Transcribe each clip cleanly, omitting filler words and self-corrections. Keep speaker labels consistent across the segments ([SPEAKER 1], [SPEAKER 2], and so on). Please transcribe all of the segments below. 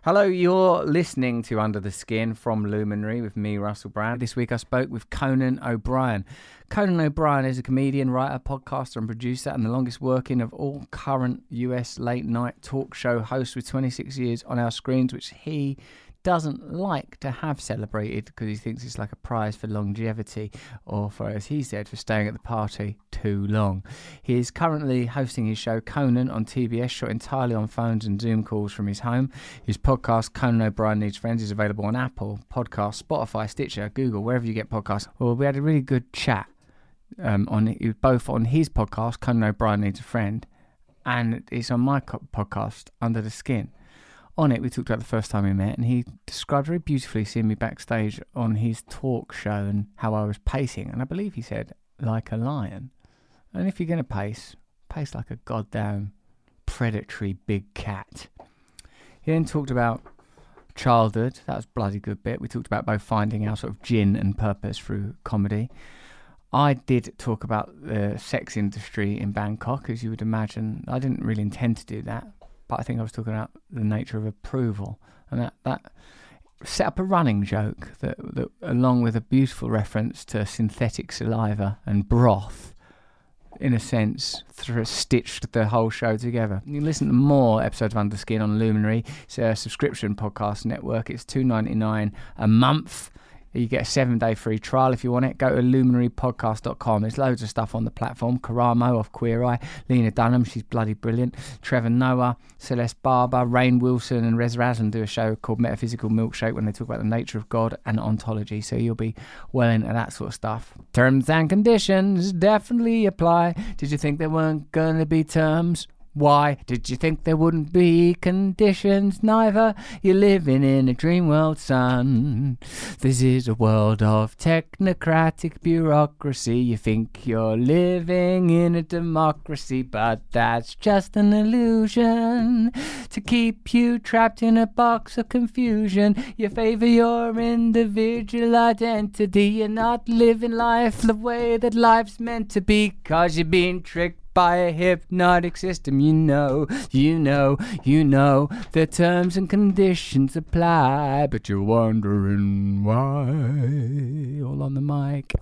[SPEAKER 1] Hello, you're listening to Under the Skin from Luminary with me, Russell Brand. This week I spoke with Conan O'Brien. Conan O'Brien is a comedian, writer, podcaster and producer and the longest working of all current US late night talk show hosts with 26 years on our screens, which he doesn't like to have celebrated because he thinks it's like a prize for longevity or for, as he said, for staying at the party too long. He is currently hosting his show Conan on TBS, shot entirely on phones and Zoom calls from his home. His podcast Conan O'Brien Needs Friends is available on Apple Podcasts, Spotify, Stitcher, Google, wherever you get podcasts. Well, we had a really good chat both on his podcast Conan O'Brien Needs a Friend and it's on my podcast Under the Skin. On it, we talked about the first time we met, and he described very beautifully seeing me backstage on his talk show and how I was pacing. And I believe he said, like a lion. And if you're going to pace like a goddamn predatory big cat. He then talked about childhood. That was a bloody good bit. We talked about both finding our sort of gin and purpose through comedy. I did talk about the sex industry in Bangkok, as you would imagine. I didn't really intend to do that. But I think I was talking about the nature of approval, and that set up a running joke that along with a beautiful reference to synthetic saliva and broth, in a sense, stitched the whole show together. You can listen to more episodes of Under the Skin on Luminary. It's a subscription podcast network. It's $2.99 a month. You get a 7-day free trial if you want it. Go to luminarypodcast.com. There's loads of stuff on the platform. Karamo off Queer Eye, Lena Dunham, she's bloody brilliant. Trevor Noah, Celeste Barber, Rainn Wilson and Rez Razan do a show called Metaphysical Milkshake when they talk about the nature of God and ontology. So you'll be well into that sort of stuff. Terms and conditions definitely apply. Did you think there weren't going to be terms? Why did you think there wouldn't be conditions? Neither. You're living in a dream world, son. This is a world of technocratic bureaucracy. You think you're living in a democracy, but that's just an illusion to keep you trapped in a box of confusion. You favor your individual identity. You're not living life the way that life's meant to be, 'cause you're being tricked by a hypnotic system. You know, the terms and conditions apply, but you're wondering why. All on the mic.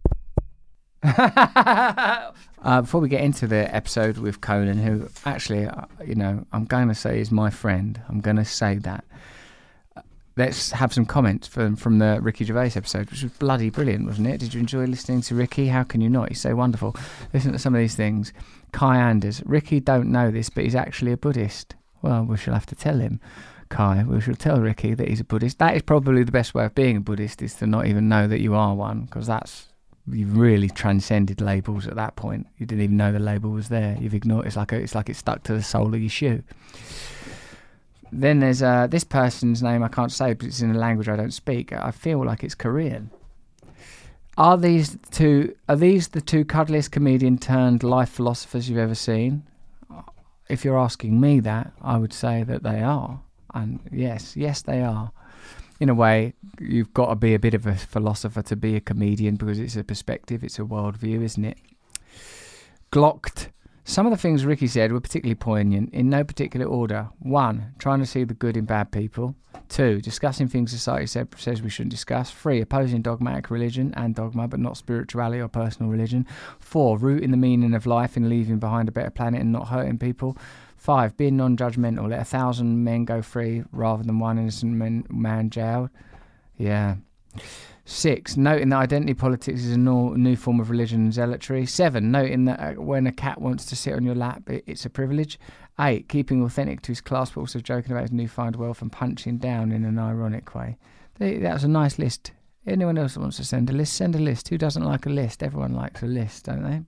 [SPEAKER 1] Before we get into the episode with Conan, who actually, I'm going to say is my friend. I'm going to say that. Let's have some comments from the Ricky Gervais episode, which was bloody brilliant, wasn't it? Did you enjoy listening to Ricky? How can you not? He's so wonderful. Listen to some of these things. Kai Anders. Ricky don't know this, but he's actually a Buddhist. Well, we shall have to tell him, Kai. We shall tell Ricky that he's a Buddhist. That is probably the best way of being a Buddhist, is to not even know that you are one, because you've really transcended labels at that point. You didn't even know the label was there. You've ignored it. It's like it's stuck to the sole of your shoe. Then there's this person's name I can't say because it's in a language I don't speak. I feel like it's Korean. Are these the two cuddliest comedian turned life philosophers you've ever seen? If you're asking me that, I would say that they are. And yes, they are. In a way, you've got to be a bit of a philosopher to be a comedian because it's a perspective, it's a worldview, isn't it? Glocked. Some of the things Ricky said were particularly poignant, in no particular order. 1, trying to see the good in bad people. 2, discussing things society says we shouldn't discuss. 3, opposing dogmatic religion and dogma, but not spirituality or personal religion. 4, rooting the meaning of life in leaving behind a better planet and not hurting people. 5, being non-judgmental. Let 1,000 men go free rather than one innocent man jailed. Yeah. 6, noting that identity politics is a new form of religion and zealotry. 7, noting that when a cat wants to sit on your lap, it's a privilege. 8, keeping authentic to his class, but also joking about his newfound wealth and punching down in an ironic way. That was a nice list. Anyone else that wants to send a list, send a list. Who doesn't like a list? Everyone likes a list, don't they?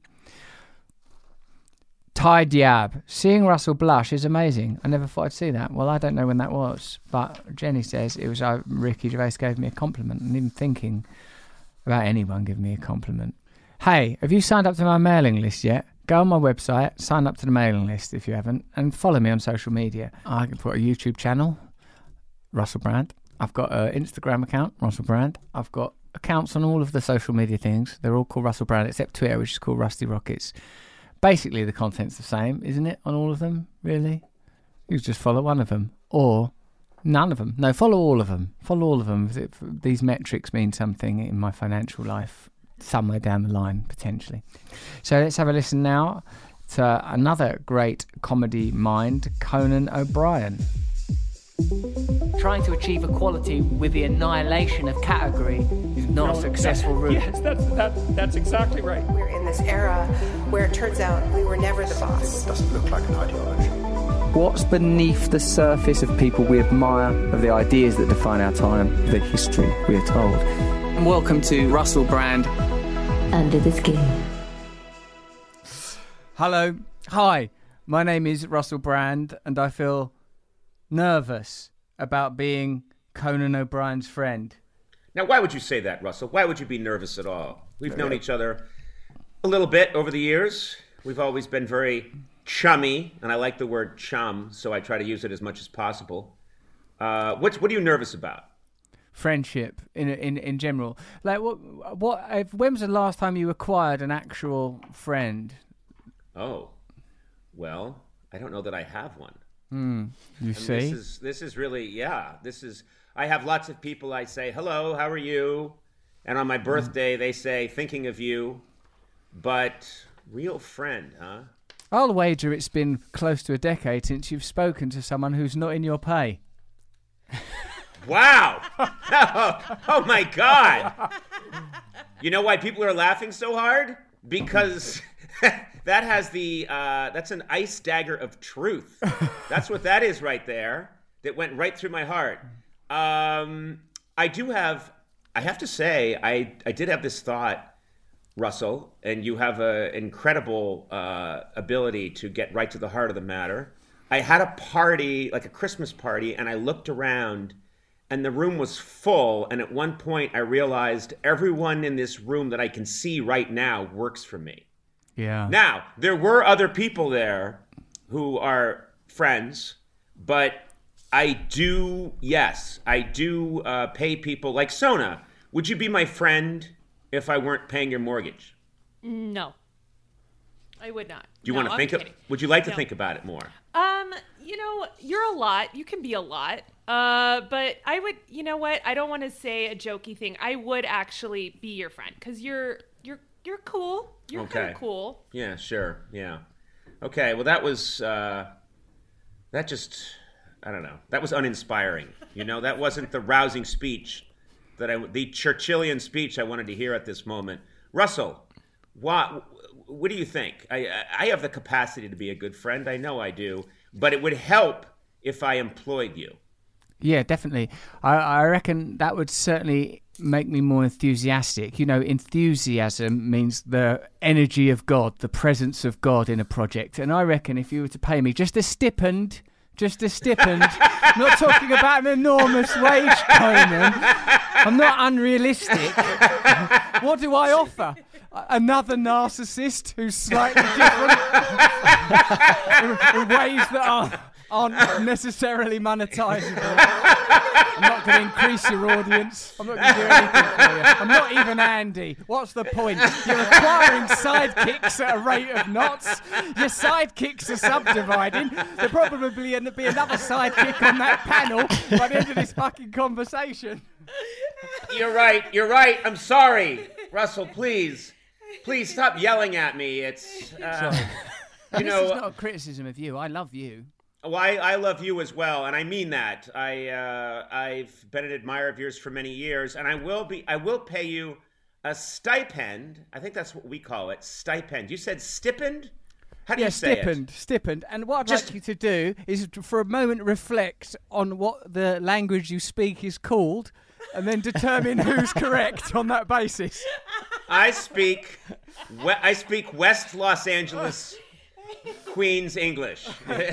[SPEAKER 1] Ty Diab. Seeing Russell blush is amazing. I never thought I'd see that. Well, I don't know when that was, but Jenny says it was Ricky Gervais gave me a compliment. And even thinking about anyone giving me a compliment. Hey, have you signed up to my mailing list yet? Go on my website, sign up to the mailing list if you haven't, and follow me on social media. I've got a YouTube channel, Russell Brand. I've got an Instagram account, Russell Brand. I've got accounts on all of the social media things. They're all called Russell Brand, except Twitter, which is called Rusty Rockets. Basically, the content's the same, isn't it, on all of them, really? You just follow one of them. Or None of them. No, follow all of them. Follow all of them. These metrics mean something in my financial life somewhere down the line, potentially. So let's have a listen now to another great comedy mind, Conan O'Brien. Trying to achieve equality with the annihilation of category is not a successful route.
[SPEAKER 2] Yes, that's exactly right.
[SPEAKER 3] We're in this era where it turns out we were never the boss.
[SPEAKER 4] It doesn't look like an ideology.
[SPEAKER 5] What's beneath the surface of people we admire, of the ideas that define our time, the history we are told?
[SPEAKER 1] And welcome to Russell Brand.
[SPEAKER 6] Under the Skin.
[SPEAKER 1] Hello. Hi. My name is Russell Brand, and I feel nervous about being Conan O'Brien's friend.
[SPEAKER 7] Now, why would you say that, Russell? Why would you be nervous at all? We've known each other a little bit over the years. We've always been very chummy, and I like the word chum, so I try to use it as much as possible. What are you nervous about?
[SPEAKER 1] Friendship in general. Like when was the last time you acquired an actual friend?
[SPEAKER 7] Oh, well, I don't know that I have one.
[SPEAKER 1] You see?
[SPEAKER 7] This is really, I have lots of people I say, hello, how are you? And on my birthday, they say, thinking of you. But real friend, huh?
[SPEAKER 1] I'll wager it's been close to a decade since you've spoken to someone who's not in your pay.
[SPEAKER 7] Wow! Oh my God! You know why people are laughing so hard? Because that's an ice dagger of truth. That's what that is right there. That went right through my heart. I have to say, I did have this thought, Russell, and you have an incredible ability to get right to the heart of the matter. I had a party, like a Christmas party, and I looked around, and the room was full, and at one point I realized everyone in this room that I can see right now works for me.
[SPEAKER 1] Yeah.
[SPEAKER 7] Now, there were other people there who are friends, but I do pay people like Sona. Would you be my friend if I weren't paying your mortgage?
[SPEAKER 8] No, I would not.
[SPEAKER 7] Do you want to think? Would you like to think about it more?
[SPEAKER 8] You're a lot. You can be a lot. But I would. You know what? I don't want to say a jokey thing. I would actually be your friend because you're cool. You're
[SPEAKER 7] okay.
[SPEAKER 8] kind of cool.
[SPEAKER 7] Yeah, sure. Yeah. Okay. Well, that was I don't know. That was uninspiring. That wasn't the rousing speech the Churchillian speech I wanted to hear at this moment. Russell, what do you think? I have the capacity to be a good friend. I know I do. But it would help if I employed you. Yeah,
[SPEAKER 1] definitely. I reckon that would certainly make me more enthusiastic. Enthusiasm means the energy of God, the presence of God in a project. And I reckon if you were to pay me just a stipend, not talking about an enormous wage, Conan. I'm not unrealistic. What do I offer? Another narcissist who's slightly different in ways that aren't necessarily monetizable. I'm not going to increase your audience. I'm not going to do anything for you. I'm not even Andy. What's the point? You're acquiring sidekicks at a rate of knots. Your sidekicks are subdividing. There'll probably be another sidekick on that panel by the end of this fucking conversation.
[SPEAKER 7] You're right. I'm sorry. Russell, please stop yelling at me. It's,
[SPEAKER 1] this is not a criticism of you. I love you.
[SPEAKER 7] Well, I love you as well, and I mean that. I've been an admirer of yours for many years, and I will pay you a stipend. I think that's what we call it, stipend. You said stipend? How do you say it?
[SPEAKER 1] Stipend. And what I'd like you to do is for a moment reflect on what the language you speak is called, and then determine who's correct on that basis.
[SPEAKER 7] I speak West Los Angeles Queen's English.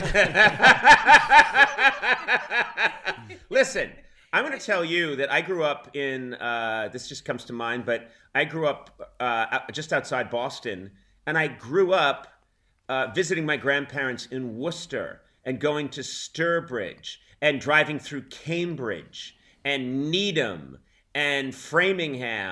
[SPEAKER 7] Listen, I'm going to tell you that I grew up in, this just comes to mind, but I grew up just outside Boston, and I grew up visiting my grandparents in Worcester and going to Sturbridge and driving through Cambridge and Needham and Framingham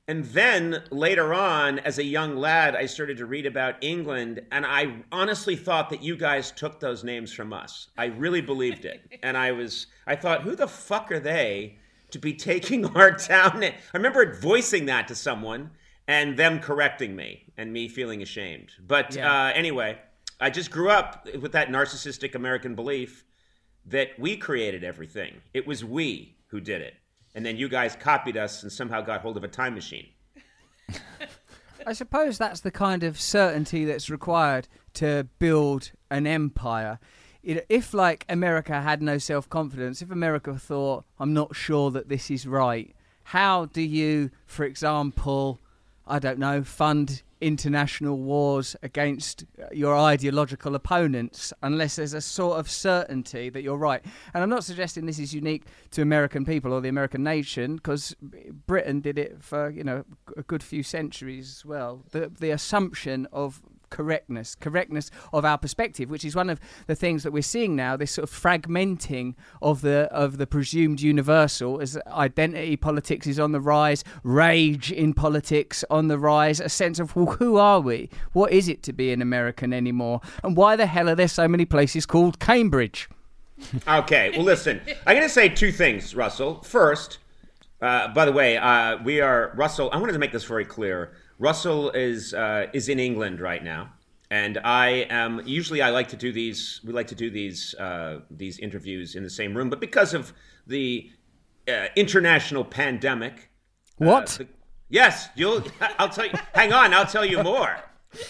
[SPEAKER 7] And then later on, as a young lad, I started to read about England, and I honestly thought that you guys took those names from us. I really believed it. And I thought, who the fuck are they to be taking our town name? I remember voicing that to someone and them correcting me and me feeling ashamed. But anyway, I just grew up with that narcissistic American belief that we created everything. It was we who did it. And then you guys copied us and somehow got hold of a time machine.
[SPEAKER 1] I suppose that's the kind of certainty that's required to build an empire. If, like, America had no self-confidence, if America thought, I'm not sure that this is right, how do you, for example, I don't know, fund international wars against your ideological opponents unless there's a sort of certainty that you're right? And I'm not suggesting this is unique to American people or the American nation, because Britain did it for, a good few centuries as well. The assumption of correctness of our perspective, which is one of the things that we're seeing now, this sort of fragmenting of the presumed universal, as identity politics is on the rise, rage in politics on the rise, a sense of, well, who are we? What is it to be an American anymore? And why the hell are there so many places called Cambridge?
[SPEAKER 7] Okay, well, listen, I'm going to say two things, Russell. First, by the way, Russell, I wanted to make this very clear. Russell is in England right now, and I am usually we like to do these interviews in the same room, but because of the international pandemic, yes, I'll tell you. Hang on, I'll tell you more.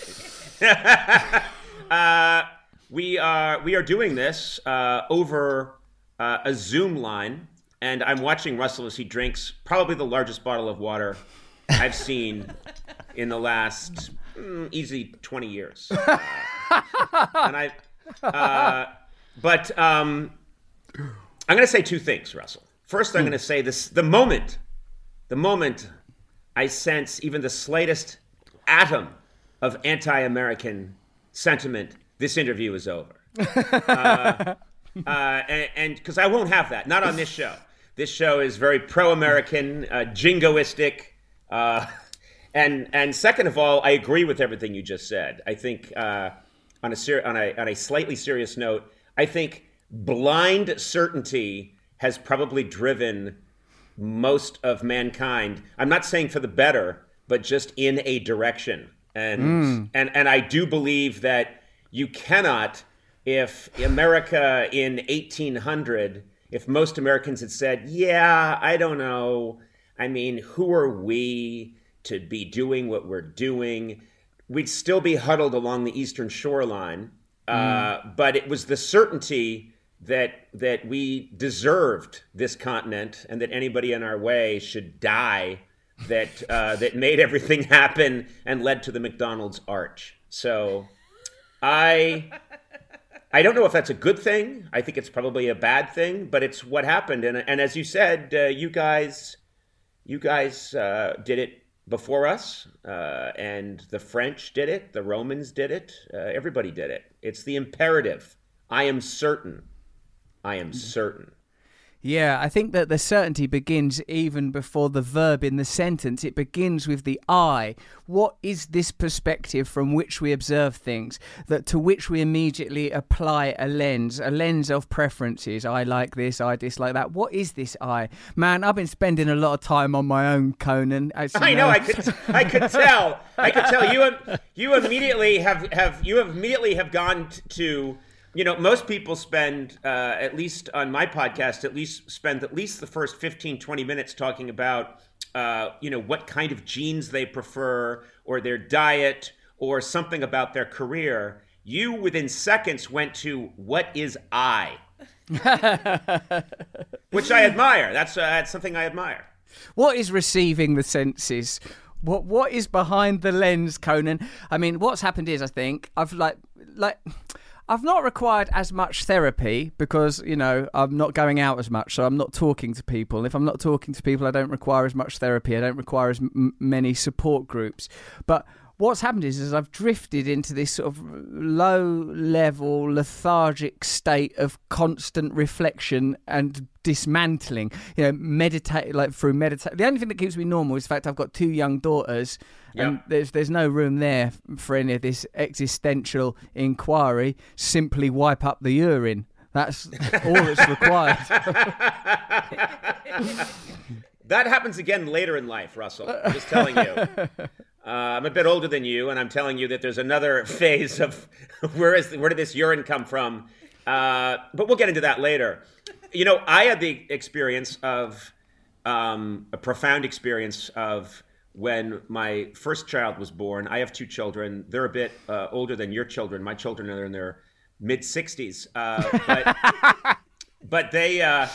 [SPEAKER 7] We are doing this over a Zoom line, and I'm watching Russell as he drinks probably the largest bottle of water I've seen in the last easy 20 years. I'm going to say two things, Russell. First, I'm going to say this: the moment I sense even the slightest atom of anti-American sentiment, this interview is over. And because I won't have that, not on this show. This show is very pro-American, jingoistic. And second of all, I agree with everything you just said. I think on a slightly serious note, I think blind certainty has probably driven most of mankind. I'm not saying for the better, but just in a direction. And I do believe that you cannot, if America in 1800, if most Americans had said, yeah, I don't know, I mean, who are we to be doing what we're doing? We'd still be huddled along the eastern shoreline. But it was the certainty that we deserved this continent and that anybody in our way should die that made everything happen and led to the McDonald's arch. So I don't know if that's a good thing. I think it's probably a bad thing, but it's what happened. And as you said, you guys did it before us, and the French did it, the Romans did it, everybody did it. It's the imperative. I am certain.
[SPEAKER 1] Yeah, I think that the certainty begins even before the verb in the sentence. It begins with the I. What is this perspective from which we observe things, to which we immediately apply a lens of preferences? I like this, I dislike that. What is this I? Man, I've been spending a lot of time on my own, Conan. I know. I could tell. You immediately have gone to.
[SPEAKER 7] Most people spend, at least on my podcast, spend at least the first 15, 20 minutes talking about, what kind of genes they prefer or their diet or something about their career. You, within seconds, went to what is I? Which I admire. That's something I admire.
[SPEAKER 1] What is receiving the senses? What is behind the lens, Conan? I mean, what's happened is, I think, I've not required as much therapy because, I'm not going out as much, so I'm not talking to people. If I'm not talking to people, I don't require as much therapy. I don't require as many support groups. But what's happened is I've drifted into this sort of low-level, lethargic state of constant reflection and dismantling. Meditate through meditate. The only thing that keeps me normal is the fact I've got 2 young daughters, and there's no room there for any of this existential inquiry. Simply wipe up the urine. That's all that's required.
[SPEAKER 7] That happens again later in life, Russell. I'm just telling you. I'm a bit older than you, and I'm telling you that there's another phase of where did this urine come from? But we'll get into that later. I had the experience of a profound experience of when my first child was born. I have 2 children. They're a bit older than your children. My children are in their mid-60s. But they,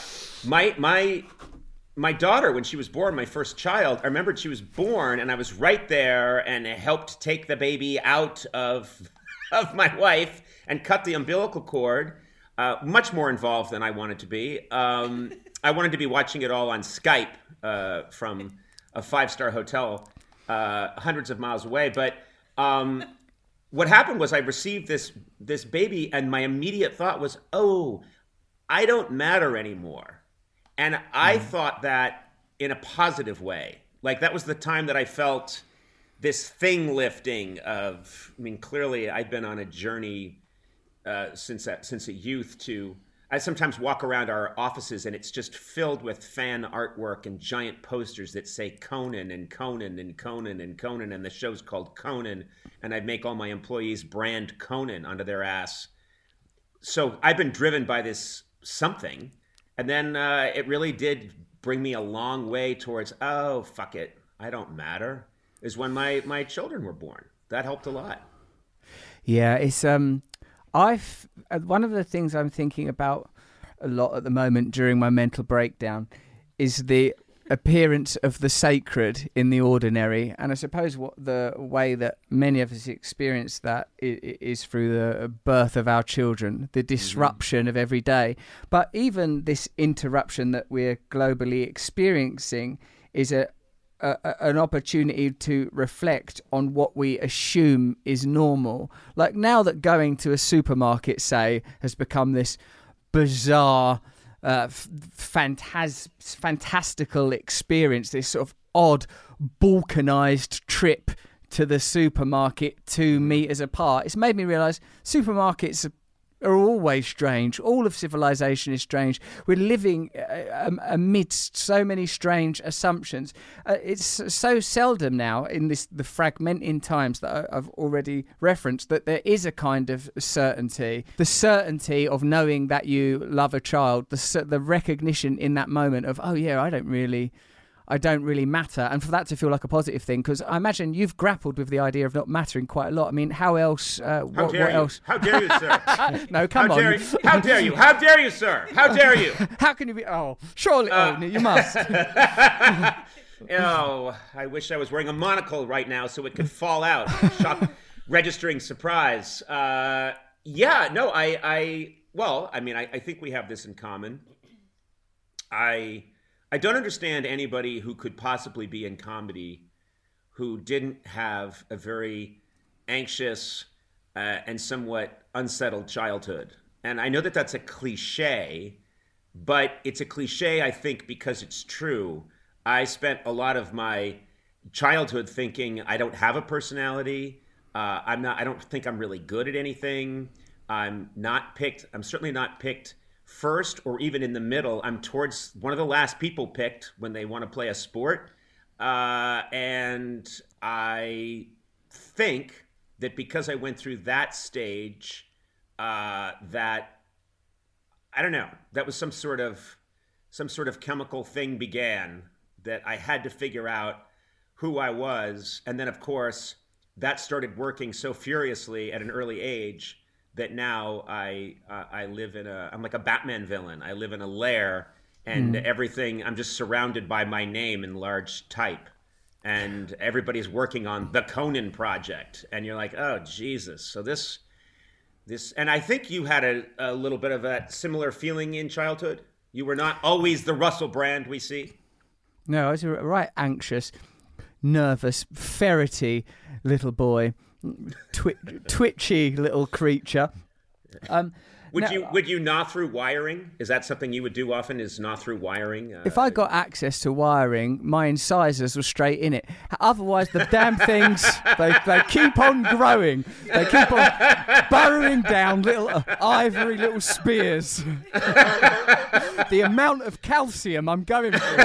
[SPEAKER 7] my daughter, when she was born, my first child, I remembered she was born, and I was right there and helped take the baby out of my wife and cut the umbilical cord. Much more involved than I wanted to be. I wanted to be watching it all on Skype from a 5-star hotel hundreds of miles away. But what happened was I received this baby, and my immediate thought was, oh, I don't matter anymore. And I thought that in a positive way. Like, that was the time that I felt this thing lifting of, clearly I'd been on a journey since a youth to, I sometimes walk around our offices and it's just filled with fan artwork and giant posters that say Conan and Conan and Conan and Conan, and the show's called Conan, and I make all my employees brand Conan onto their ass. So I've been driven by this something. And then it really did bring me a long way towards, oh, fuck it, I don't matter, is when my children were born. That helped a lot.
[SPEAKER 1] Yeah, it's one of the things I'm thinking about a lot at the moment during my mental breakdown is the appearance of the sacred in the ordinary. And I suppose what the way that many of us experience that is through the birth of our children, the disruption of every day. But even this interruption that we're globally experiencing is an opportunity to reflect on what we assume is normal. Like, now that going to a supermarket, say, has become this bizarre fantastical experience, this sort of odd balkanized trip to the supermarket 2 meters apart, it's made me realize supermarkets are always strange. All of civilization is strange. We're living amidst so many strange assumptions. It's so seldom now in the fragmenting times that I've already referenced that there is a kind of certainty. The certainty of knowing that you love a child, the recognition in that moment of, oh yeah, I don't really matter, and for that to feel like a positive thing, because I imagine you've grappled with the idea of not mattering quite a lot. I mean, how else? What else?
[SPEAKER 7] How dare you, sir?
[SPEAKER 1] No, come on.
[SPEAKER 7] How dare you? How dare you, sir? How dare you?
[SPEAKER 1] How can you be? Oh, surely. You must.
[SPEAKER 7] Oh, I wish I was wearing a monocle right now so it could fall out. Registering surprise. I think we have this in common. I don't understand anybody who could possibly be in comedy who didn't have a very anxious and somewhat unsettled childhood. And I know that that's a cliche, but it's a cliche, I think, because it's true. I spent a lot of my childhood thinking I don't have a personality. I don't think I'm really good at anything. I'm certainly not picked first or even in the middle. I'm towards one of the last people picked when they want to play a sport. And I think that because I went through that stage, that, I don't know, that was some sort of chemical thing began that I had to figure out who I was. And then, of course, that started working so furiously at an early age that now I live I'm like a Batman villain. I live in a lair, and everything, I'm just surrounded by my name in large type. And everybody's working on the Conan project. And you're like, oh, Jesus. So this, and I think you had a little bit of a similar feeling in childhood. You were not always the Russell Brand we see.
[SPEAKER 1] No, I was right anxious. nervous, ferrety little boy, twitchy little creature.
[SPEAKER 7] Would you gnaw through wiring? Is that something you would do often? Is gnaw through wiring?
[SPEAKER 1] If I got access to wiring, my incisors were straight in it. Otherwise, the damn things, they keep on growing. They keep on burrowing down little ivory little spears. The amount of calcium I'm going through.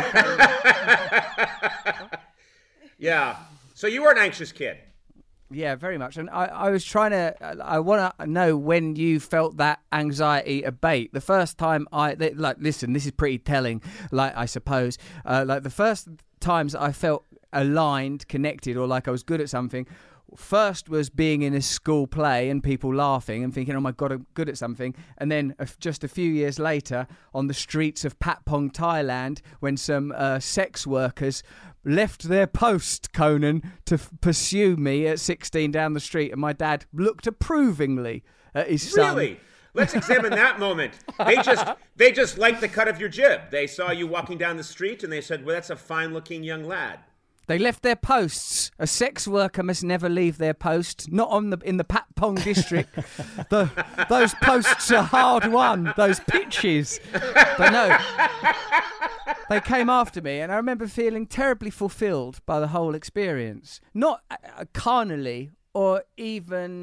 [SPEAKER 7] Yeah. So you were an anxious kid.
[SPEAKER 1] Yeah, very much. And I was trying to, I want to know when you felt that anxiety abate. The first time listen, this is pretty telling, I suppose. The first times I felt aligned, connected, or like I was good at something, first was being in a school play and people laughing and thinking, oh my God, I'm good at something. And then just a few years later, on the streets of Patpong, Thailand, when some sex workers left their post, Conan, to pursue me at 16 down the street, and my dad looked approvingly at his son.
[SPEAKER 7] Really? Let's examine that moment. They just liked the cut of your jib. They saw you walking down the street and they said, well, that's a fine-looking young lad.
[SPEAKER 1] They left their posts. A sex worker must never leave their post, not in the Patpong district. Those posts are hard won, those pitches. But no, they came after me, and I remember feeling terribly fulfilled by the whole experience. Not carnally or even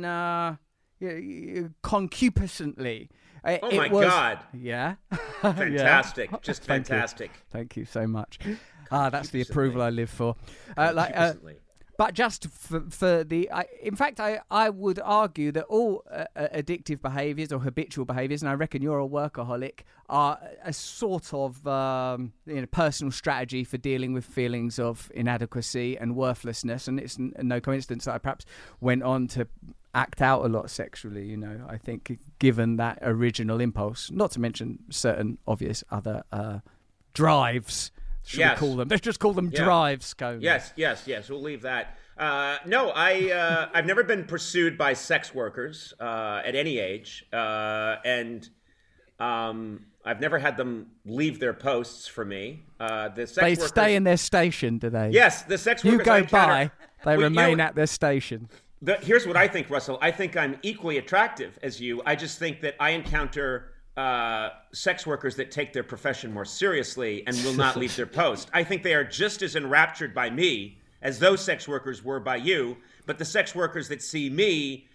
[SPEAKER 1] concupiscently.
[SPEAKER 7] God.
[SPEAKER 1] Yeah.
[SPEAKER 7] Fantastic. Yeah. Just fantastic.
[SPEAKER 1] Thank you so much. That's the approval I live for. But just for the... in fact, I would argue that all addictive behaviours or habitual behaviours, and I reckon you're a workaholic, are a sort of personal strategy for dealing with feelings of inadequacy and worthlessness. And it's no coincidence that I perhaps went on to act out a lot sexually, I think, given that original impulse, not to mention certain obvious other drives. Should we call them? Let's just call them drives, Conan.
[SPEAKER 7] Yes. We'll leave that. No, I've never been pursued by sex workers at any age, and I've never had them leave their posts for me.
[SPEAKER 1] They stay in their station, do they?
[SPEAKER 7] Yes, the sex workers.
[SPEAKER 1] You go by, they remain at their station.
[SPEAKER 7] Here's what I think, Russell. I think I'm equally attractive as you. I just think that I encounter sex workers that take their profession more seriously and will not leave their post. I think they are just as enraptured by me as those sex workers were by you, but the sex workers that see me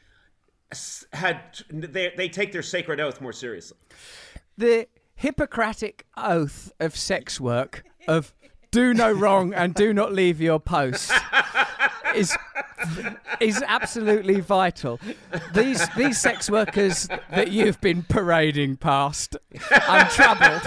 [SPEAKER 7] they take their sacred oath more seriously.
[SPEAKER 1] The Hippocratic oath of sex work of do no wrong and do not leave your post is absolutely vital. These sex workers that you've been parading past untroubled,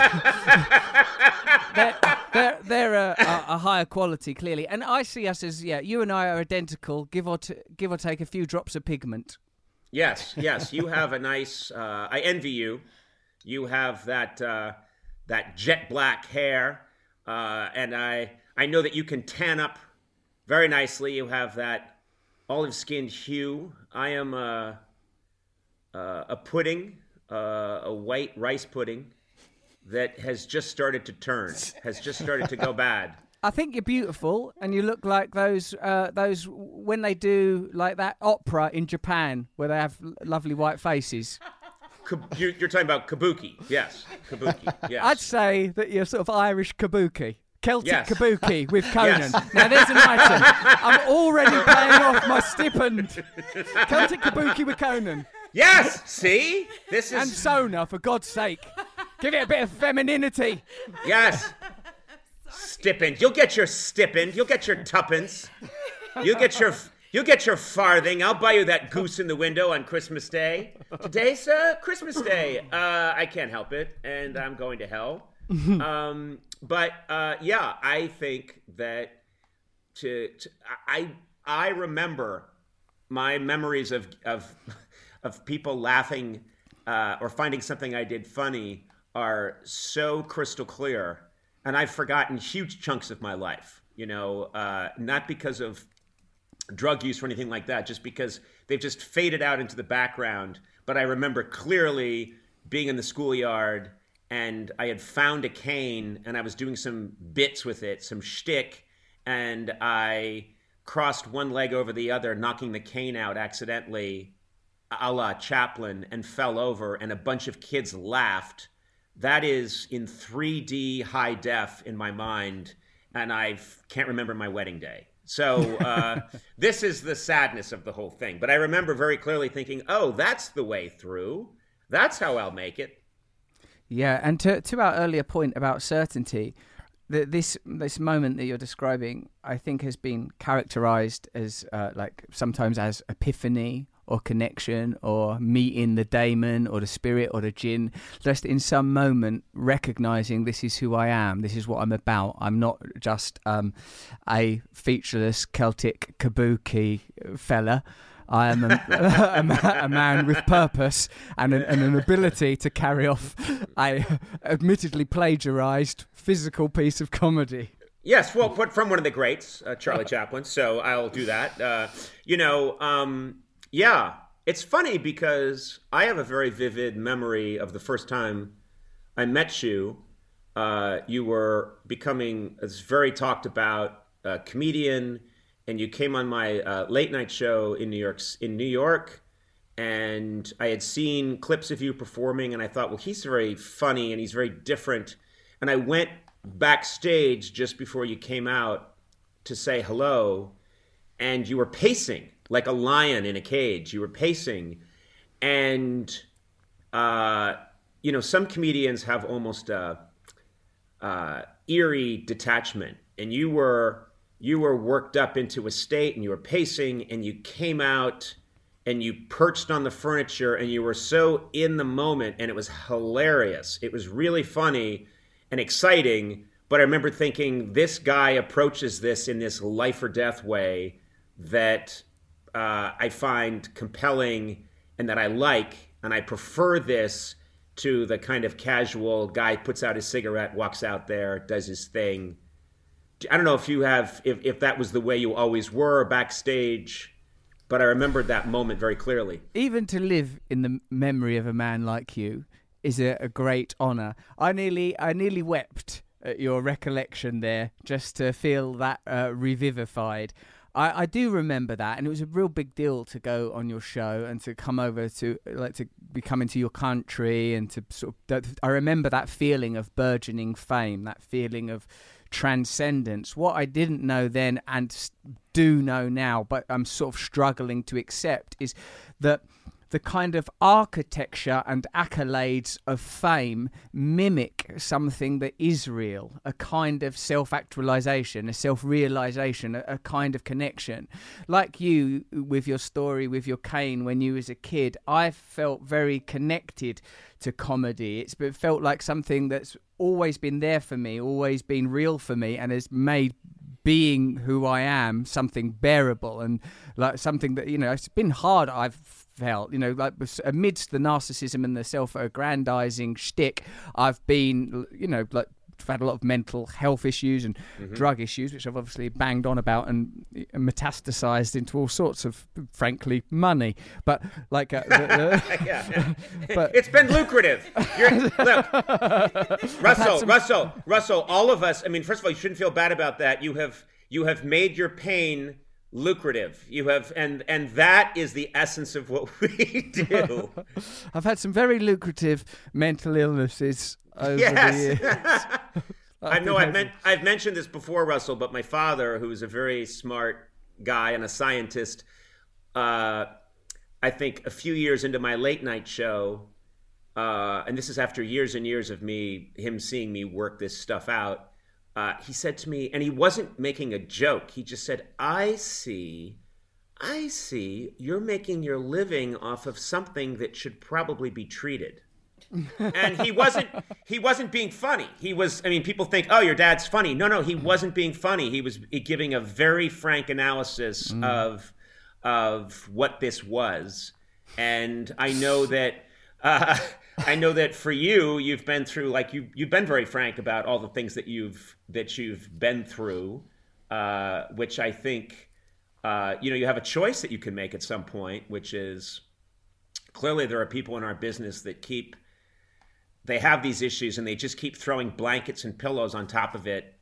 [SPEAKER 1] they're a higher quality, clearly. And I see us as, you and I are identical, give or take a few drops of pigment.
[SPEAKER 7] Yes. You have a nice, I envy you. You have that jet black hair, and I know that you can tan up very nicely. You have that olive-skinned hue. I am a pudding, a white rice pudding that has just started to turn, has just started to go bad.
[SPEAKER 1] I think you're beautiful, and you look like those when they do like that opera in Japan where they have lovely white faces.
[SPEAKER 7] You're talking about kabuki, yes. Kabuki, yes.
[SPEAKER 1] I'd say that you're sort of Irish kabuki. Celtic kabuki with Conan. Yes. Now there's an item. I'm already paying off my stipend. Celtic kabuki with Conan.
[SPEAKER 7] Yes, see? This is...
[SPEAKER 1] And Sona, for God's sake. Give it a bit of femininity.
[SPEAKER 7] Yes. Stipend. You'll get your stipend. You'll get your tuppence. You'll get your farthing. I'll buy you that goose in the window on Christmas Day. Today's Christmas Day. I can't help it, and I'm going to hell. But I think that I remember my memories of people laughing or finding something I did funny are so crystal clear, and I've forgotten huge chunks of my life. Not because of drug use or anything like that, just because they've just faded out into the background. But I remember clearly being in the schoolyard, and I had found a cane, and I was doing some bits with it, some shtick, and I crossed one leg over the other, knocking the cane out accidentally, a la Chaplin, and fell over, and a bunch of kids laughed. That is in 3D high def in my mind, and I can't remember my wedding day. So this is the sadness of the whole thing. But I remember very clearly thinking, oh, that's the way through. That's how I'll make it.
[SPEAKER 1] Yeah, and to our earlier point about certainty, this moment that you're describing, I think, has been characterized as like sometimes as epiphany or connection or meeting the daemon or the spirit or the jinn, just in some moment recognizing this is who I am, this is what I'm about. I'm not just a featureless Celtic kabuki fella. I am a man with purpose and an ability to carry off a admittedly plagiarized physical piece of comedy.
[SPEAKER 7] Yes, well, put from one of the greats, Charlie Chaplin. So I'll do that. Yeah, it's funny because I have a very vivid memory of the first time I met you. You were becoming a very talked about comedian, and you came on my late night show in New York, and I had seen clips of you performing, and I thought, well, he's very funny and he's very different. And I went backstage just before you came out to say hello, and you were pacing like a lion in a cage. You were pacing, and some comedians have almost a eerie detachment, and you were worked up into a state, and you were pacing, and you came out and you perched on the furniture, and you were so in the moment, and it was hilarious. It was really funny and exciting, but I remember thinking, this guy approaches this in this life or death way that I find compelling and that I like, and I prefer this to the kind of casual guy puts out his cigarette, walks out there, does his thing. I don't know if that was the way you always were backstage, but I remembered that moment very clearly.
[SPEAKER 1] Even to live in the memory of a man like you is a great honor. I nearly wept at your recollection there, just to feel that revivified. I do remember that, and it was a real big deal to go on your show and to come over to be coming to your country, and to I remember that feeling of burgeoning fame, that feeling of transcendence. What I didn't know then and do know now, but I'm sort of struggling to accept, is that the kind of architecture and accolades of fame mimic something that is real, a kind of self-actualization, a self-realization, a kind of connection. Like you, with your story, with your cane when you was a kid, I felt very connected to comedy. It felt like something that's always been there for me, always been real for me, and has made being who I am something bearable, and like something that, it's been hard, I've felt, like amidst the narcissism and the self-aggrandizing shtick, I've been, I've had a lot of mental health issues and drug issues, which I've obviously banged on about and metastasized into all sorts of, frankly, money. But like,
[SPEAKER 7] but it's been lucrative. Look, Russell, all of us. I mean, first of all, you shouldn't feel bad about that. You have made your pain lucrative. You have, and that is the essence of what we do.
[SPEAKER 1] I've had some very lucrative mental illnesses over the years.
[SPEAKER 7] I've mentioned this before, Russell, but my father, who's a very smart guy and a scientist, I think a few years into my late night show, and this is after years and years of him seeing me work this stuff out, he said to me, and he wasn't making a joke, he just said, I see you're making your living off of something that should probably be treated. And he wasn't being funny. People think, oh, your dad's funny. No, he wasn't being funny. He was giving a very frank analysis of what this was. And I know that for you, you've been through, like, you've been very frank about all the things that you've been through, which I think, you have a choice that you can make at some point, which is, clearly there are people in our business that they have these issues and they just keep throwing blankets and pillows on top of it.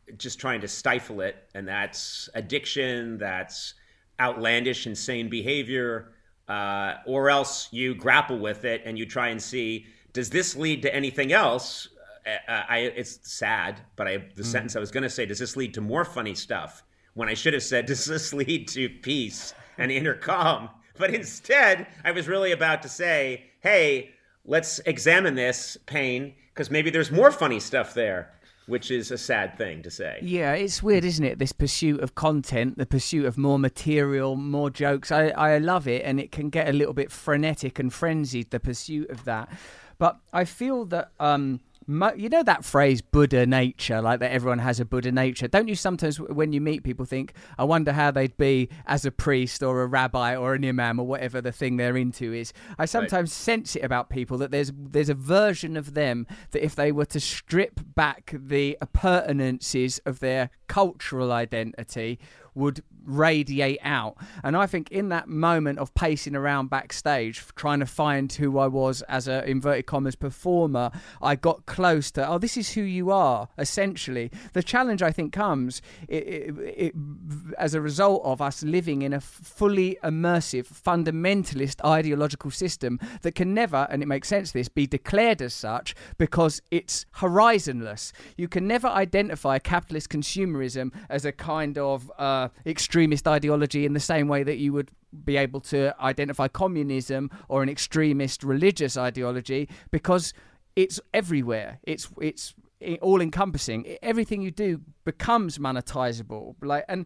[SPEAKER 7] just trying to stifle it, and that's addiction, that's outlandish, insane behavior, or else you grapple with it and you try and see, does this lead to anything else? It's sad, but the sentence I was going to say, does this lead to more funny stuff? When I should have said, does this lead to peace and inner calm? But instead, I was really about to say, hey, let's examine this pain, because maybe there's more funny stuff there, which is a sad thing to say.
[SPEAKER 1] Yeah, it's weird, isn't it? This pursuit of content, the pursuit of more material, more jokes. I love it, and it can get a little bit frenetic and frenzied, the pursuit of that. But I feel that... you know that phrase Buddha nature, like that everyone has a Buddha nature? Don't you sometimes when you meet people think, I wonder how they'd be as a priest or a rabbi or an imam or whatever the thing they're into is? I sometimes sense it about people that there's a version of them that if they were to strip back the appurtenances of their cultural identity would radiate out. And I think in that moment of pacing around backstage trying to find who I was as a inverted commas performer, I got close to, this is who you are, essentially. The challenge I think comes as a result of us living in a fully immersive fundamentalist ideological system that can never, and it makes sense this, be declared as such because it's horizonless. You can never identify capitalist consumerism as a kind of extremist ideology in the same way that you would be able to identify communism or an extremist religious ideology, because it's everywhere. It's all encompassing. Everything you do becomes monetizable.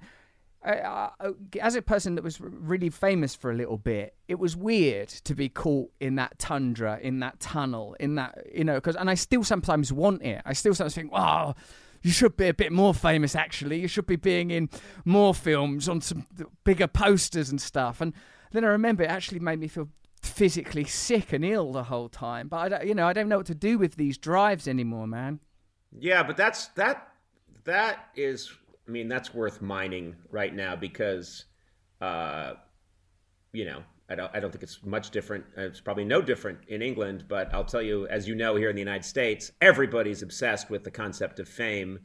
[SPEAKER 1] As a person that was really famous for a little bit, it was weird to be caught in that tundra, in that tunnel, in that, and I still sometimes want it. I still sometimes think, wow, you should be a bit more famous, actually. You should be being in more films on some bigger posters and stuff. And then I remember it actually made me feel physically sick and ill the whole time. But I don't know what to do with these drives anymore, man.
[SPEAKER 7] Yeah, but that's worth mining right now because, I don't think it's much different. It's probably no different in England, but I'll tell you, as you know, here in the United States, everybody's obsessed with the concept of fame.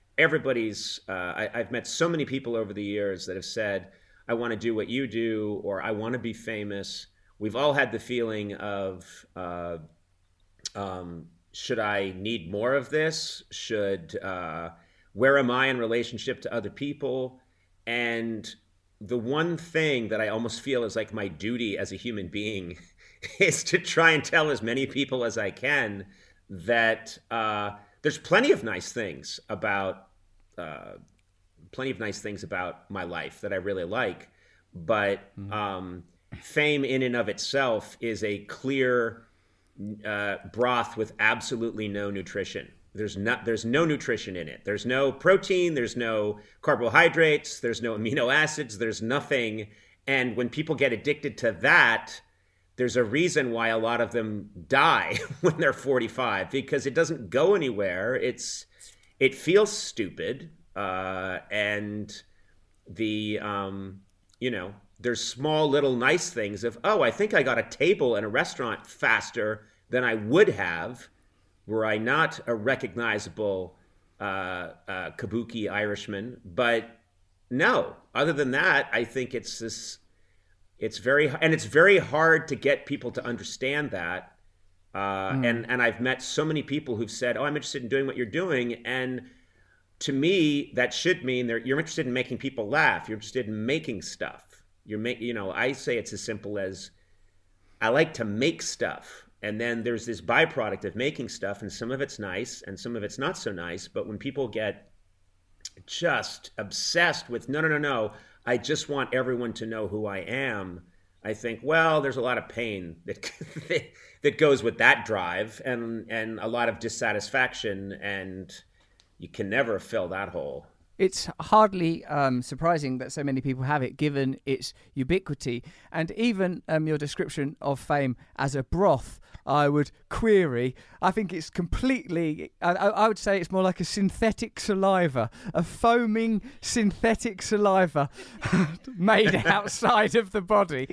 [SPEAKER 7] I've met so many people over the years that have said, I want to do what you do, or I want to be famous. We've all had the feeling of, should I need more of this? Where am I in relationship to other people? And the one thing that I almost feel is like my duty as a human being is to try and tell as many people as I can that there's plenty of nice things about my life that I really like, but fame in and of itself is a clear broth with absolutely no nutrition. There's no nutrition in it. There's no protein, there's no carbohydrates, there's no amino acids, there's nothing. And when people get addicted to that, there's a reason why a lot of them die when they're 45, because it doesn't go anywhere. It feels stupid. And there's small little nice things of, I think I got a table in a restaurant faster than I would have were I not a recognizable kabuki Irishman. But no, other than that, I think it's very hard to get people to understand that. And I've met so many people who've said, I'm interested in doing what you're doing. And to me, that should mean you're interested in making people laugh. You're interested in making stuff. I say it's as simple as I like to make stuff. And then there's this byproduct of making stuff, and some of it's nice and some of it's not so nice. But when people get just obsessed with, no, I just want everyone to know who I am, I think, well, there's a lot of pain that goes with that drive and a lot of dissatisfaction, and you can never fill that hole.
[SPEAKER 1] It's hardly surprising that so many people have it, given its ubiquity. And even your description of fame as a broth, I would query. I think it's completely, I would say it's more like a synthetic saliva, a foaming synthetic saliva made outside of the body.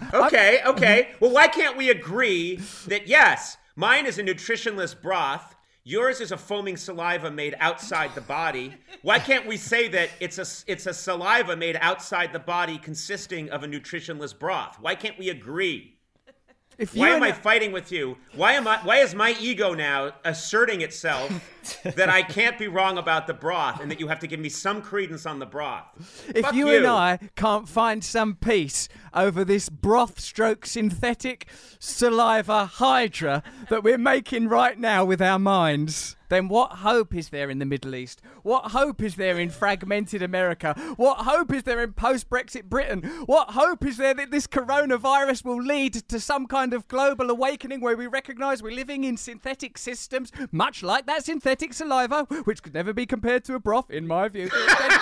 [SPEAKER 7] Okay. Well, why can't we agree that, yes, mine is a nutritionless broth, Yours is a foaming saliva made outside the body. Why can't we say that it's a saliva made outside the body consisting of a nutritionless broth? Why can't we agree? Why am I fighting with you? Why is my ego now asserting itself that I can't be wrong about the broth and that you have to give me some credence on the broth?
[SPEAKER 1] If
[SPEAKER 7] Fuck
[SPEAKER 1] you and I can't find some peace over this broth stroke synthetic saliva hydra that we're making right now with our minds, then what hope is there in the Middle East? What hope is there in fragmented America? What hope is there in post-Brexit Britain? What hope is there that this coronavirus will lead to some kind of global awakening where we recognise we're living in synthetic systems, much like that synthetic saliva, which could never be compared to a broth, in my view.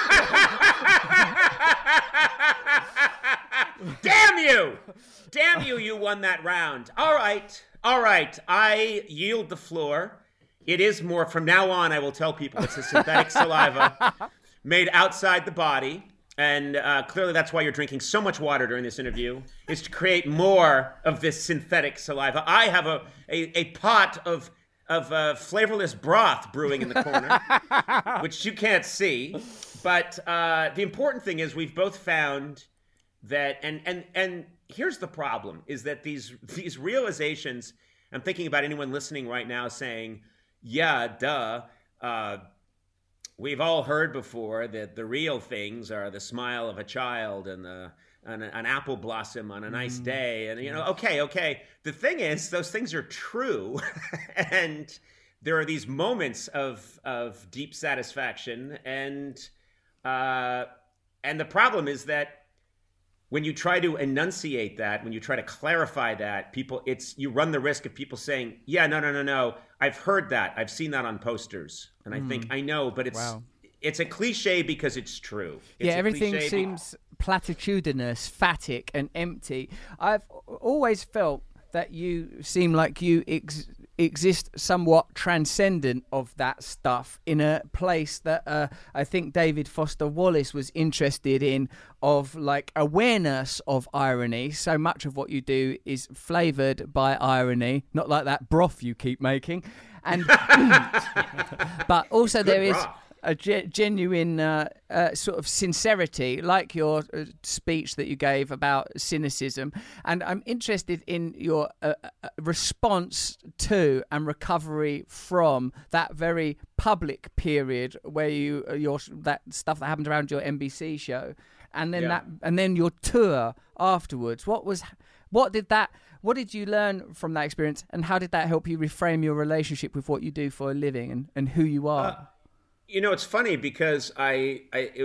[SPEAKER 7] Damn you! Damn you, you won that round. All right. I yield the floor. It is more, from now on, I will tell people it's a synthetic saliva made outside the body. And clearly that's why you're drinking so much water during this interview, is to create more of this synthetic saliva. I have a pot of flavorless broth brewing in the corner, which you can't see. But the important thing is we've both found that, and here's the problem, is that these realizations, I'm thinking about anyone listening right now saying, yeah, duh. We've all heard before that the real things are the smile of a child and an apple blossom on a nice day. And, okay. The thing is, those things are true. And there are these moments of deep satisfaction. And the problem is that when you try to enunciate that, when you try to clarify that, you run the risk of people saying, yeah, no. I've heard that. I've seen that on posters. And I think, I know, but it's a cliche because it's true.
[SPEAKER 1] Everything seems platitudinous, phatic, and empty. I've always felt that you seem like you exist somewhat transcendent of that stuff in a place that I think David Foster Wallace was interested in, of like awareness of irony. So much of what you do is flavoured by irony, not like that broth you keep making. And but also there is a genuine sort of sincerity, like your speech that you gave about cynicism. And I'm interested in your response to and recovery from that very public period where that stuff that happened around your NBC show, and then and then your tour afterwards. What did you learn from that experience, and how did that help you reframe your relationship with what you do for a living and who you are?
[SPEAKER 7] It's funny because I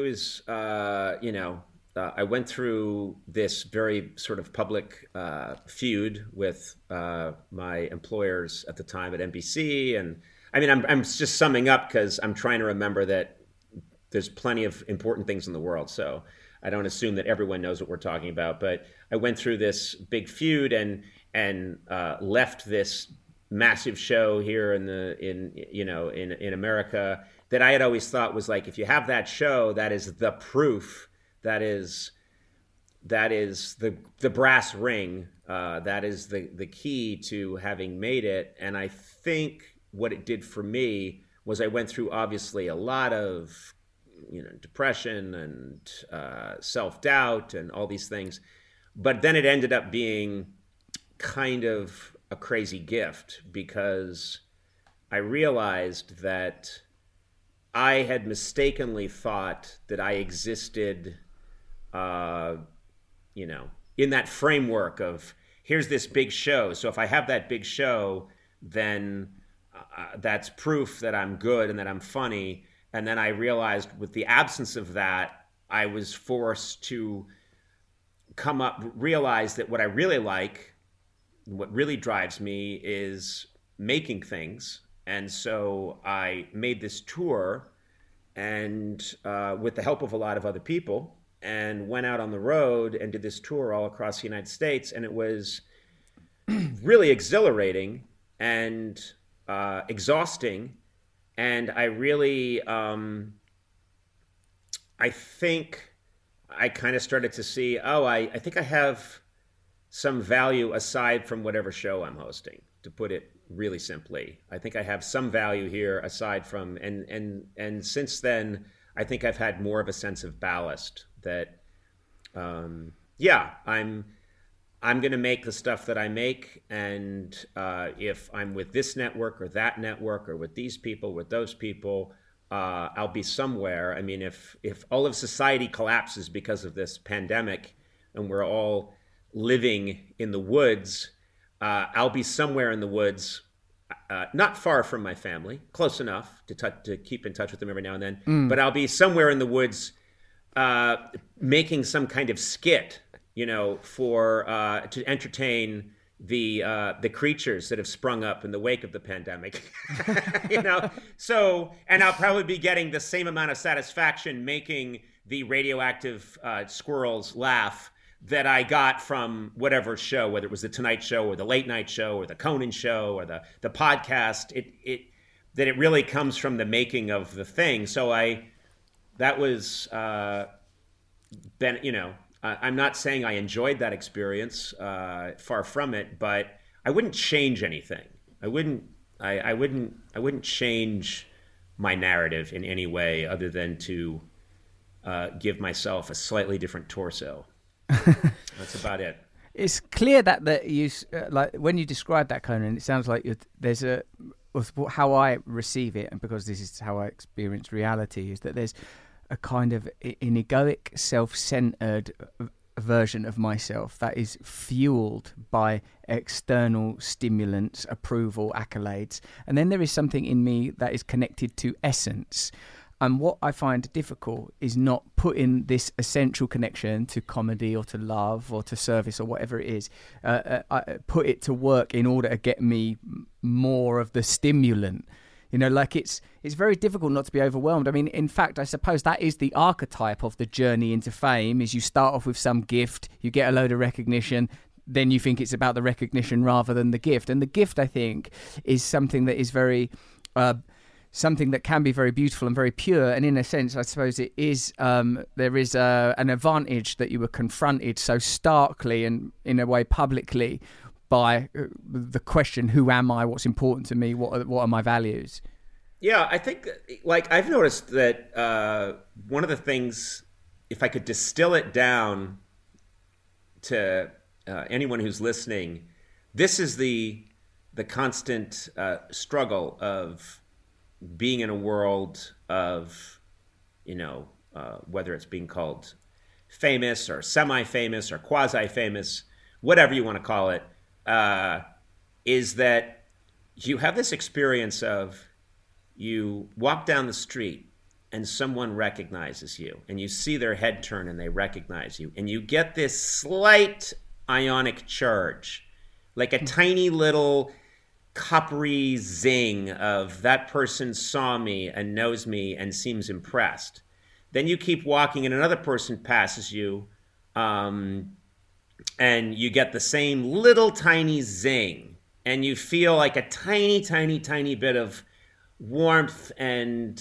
[SPEAKER 7] went through this very sort of public feud with my employers at the time at NBC. And I mean, I'm just summing up because I'm trying to remember that there's plenty of important things in the world. So I don't assume that everyone knows what we're talking about. But I went through this big feud and left this massive show here in America that I had always thought was like, if you have that show, that is the proof, that is the brass ring, that is the key to having made it. And I think what it did for me was I went through obviously a lot of depression and self-doubt and all these things, but then it ended up being kind of a crazy gift because I realized that I had mistakenly thought that I existed, in that framework of here's this big show. So if I have that big show, then that's proof that I'm good and that I'm funny. And then I realized with the absence of that, I was forced to realize that what I really like, what really drives me is making things. And so I made this tour and with the help of a lot of other people, and went out on the road and did this tour all across the United States. And it was really exhilarating and exhausting. And I really, I think I kind of started to see, I think I have some value aside from whatever show I'm hosting, to put it really simply. I think I have some value here aside from, and since then, I think I've had more of a sense of ballast that, I'm going to make the stuff that I make. And if I'm with this network or that network or with these people, with those people, I'll be somewhere. I mean, if all of society collapses because of this pandemic and we're all living in the woods, I'll be somewhere in the woods, not far from my family, close enough to keep in touch with them every now and then. But I'll be somewhere in the woods making some kind of skit, for to entertain the creatures that have sprung up in the wake of the pandemic. So, and I'll probably be getting the same amount of satisfaction making the radioactive squirrels laugh that I got from whatever show, whether it was the Tonight Show or the Late Night Show or the Conan Show or the podcast. That it really comes from the making of the thing. So that was I'm not saying I enjoyed that experience, far from it, but I wouldn't change anything. I wouldn't change my narrative in any way other than to give myself a slightly different torso. That's about it.
[SPEAKER 1] It's clear that you like when you describe that, Conan, it sounds like there's how I receive it, and because this is how I experience reality, is that there's a kind of an egoic, self-centered version of myself that is fueled by external stimulants, approval, accolades, and then there is something in me that is connected to essence. And what I find difficult is not putting this essential connection to comedy or to love or to service or whatever it is, I put it to work in order to get me more of the stimulant. It's very difficult not to be overwhelmed. I mean, in fact, I suppose that is the archetype of the journey into fame, is you start off with some gift, you get a load of recognition, then you think it's about the recognition rather than the gift. And the gift, I think, is something that is very... something that can be very beautiful and very pure, and in a sense, I suppose it is. There is an advantage that you were confronted so starkly and in a way publicly by the question: who am I? What's important to me? What are my values?
[SPEAKER 7] Yeah, I think I've noticed that one of the things, if I could distill it down to anyone who's listening, this is the constant struggle of being in a world of, whether it's being called famous or semi-famous or quasi-famous, whatever you want to call it, is that you have this experience of you walk down the street and someone recognizes you and you see their head turn and they recognize you and you get this slight ionic charge, like a tiny little coppery zing of that person saw me and knows me and seems impressed. Then you keep walking and another person passes you, and you get the same little tiny zing, and you feel like a tiny, tiny, tiny bit of warmth and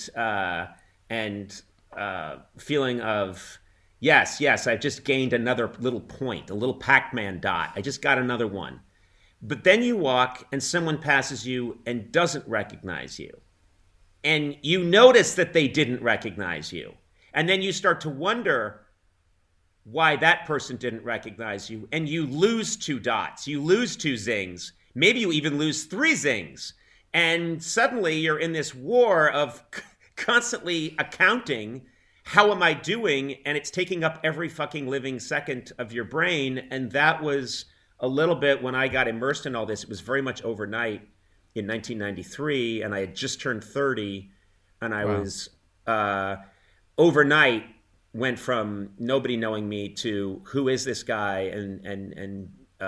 [SPEAKER 7] feeling of yes, I've just gained another little point, a little Pac-Man dot. I just got another one. But then you walk and someone passes you and doesn't recognize you. And you notice that they didn't recognize you. And then you start to wonder why that person didn't recognize you. And you lose 2 dots. You lose 2 zings. Maybe you even lose 3 zings. And suddenly you're in this war of constantly accounting, how am I doing? And it's taking up every fucking living second of your brain. And that was... a little bit when I got immersed in all this. It was very much overnight in 1993, and I had just turned 30, and I was overnight went from nobody knowing me to who is this guy, and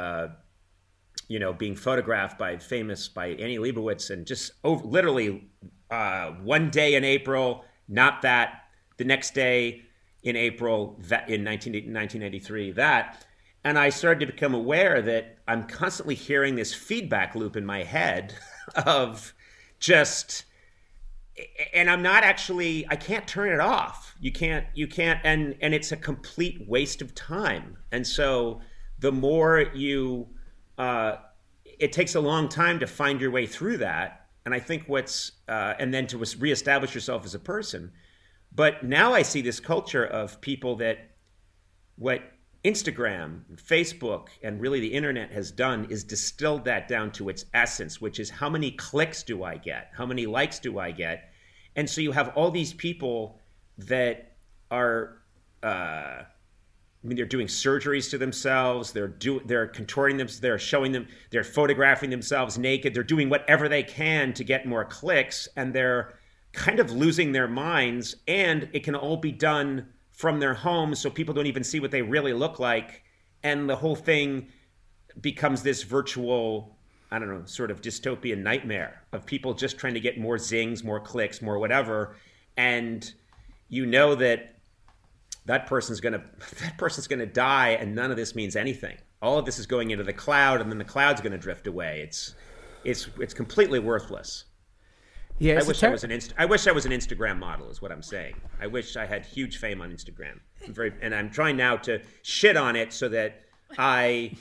[SPEAKER 7] being photographed by Annie Leibovitz, and just literally one day in April, not that, the next day in April, that in 1993, that. And I started to become aware that I'm constantly hearing this feedback loop in my head of just, and I'm not actually, I can't turn it off. You can't, and it's a complete waste of time. And so the more you, it takes a long time to find your way through that. And I think and then to reestablish yourself as a person. But now I see this culture of people what Instagram, Facebook, and really the internet has done is distilled that down to its essence, which is how many clicks do I get? How many likes do I get? And so you have all these people that are, they're doing surgeries to themselves. They're contorting them. They're showing them. They're photographing themselves naked. They're doing whatever they can to get more clicks, and they're kind of losing their minds. And it can all be done from their homes, so people don't even see what they really look like, and the whole thing becomes this virtual, I don't know, sort of dystopian nightmare of people just trying to get more zings, more clicks, more whatever, and you know that person's gonna die, and none of this means anything. All of this is going into the cloud, and then the cloud's gonna drift away. It's completely worthless.
[SPEAKER 1] Yeah,
[SPEAKER 7] I wish I was an Instagram model, is what I'm saying. I wish I had huge fame on Instagram. And I'm trying now to shit on it so that I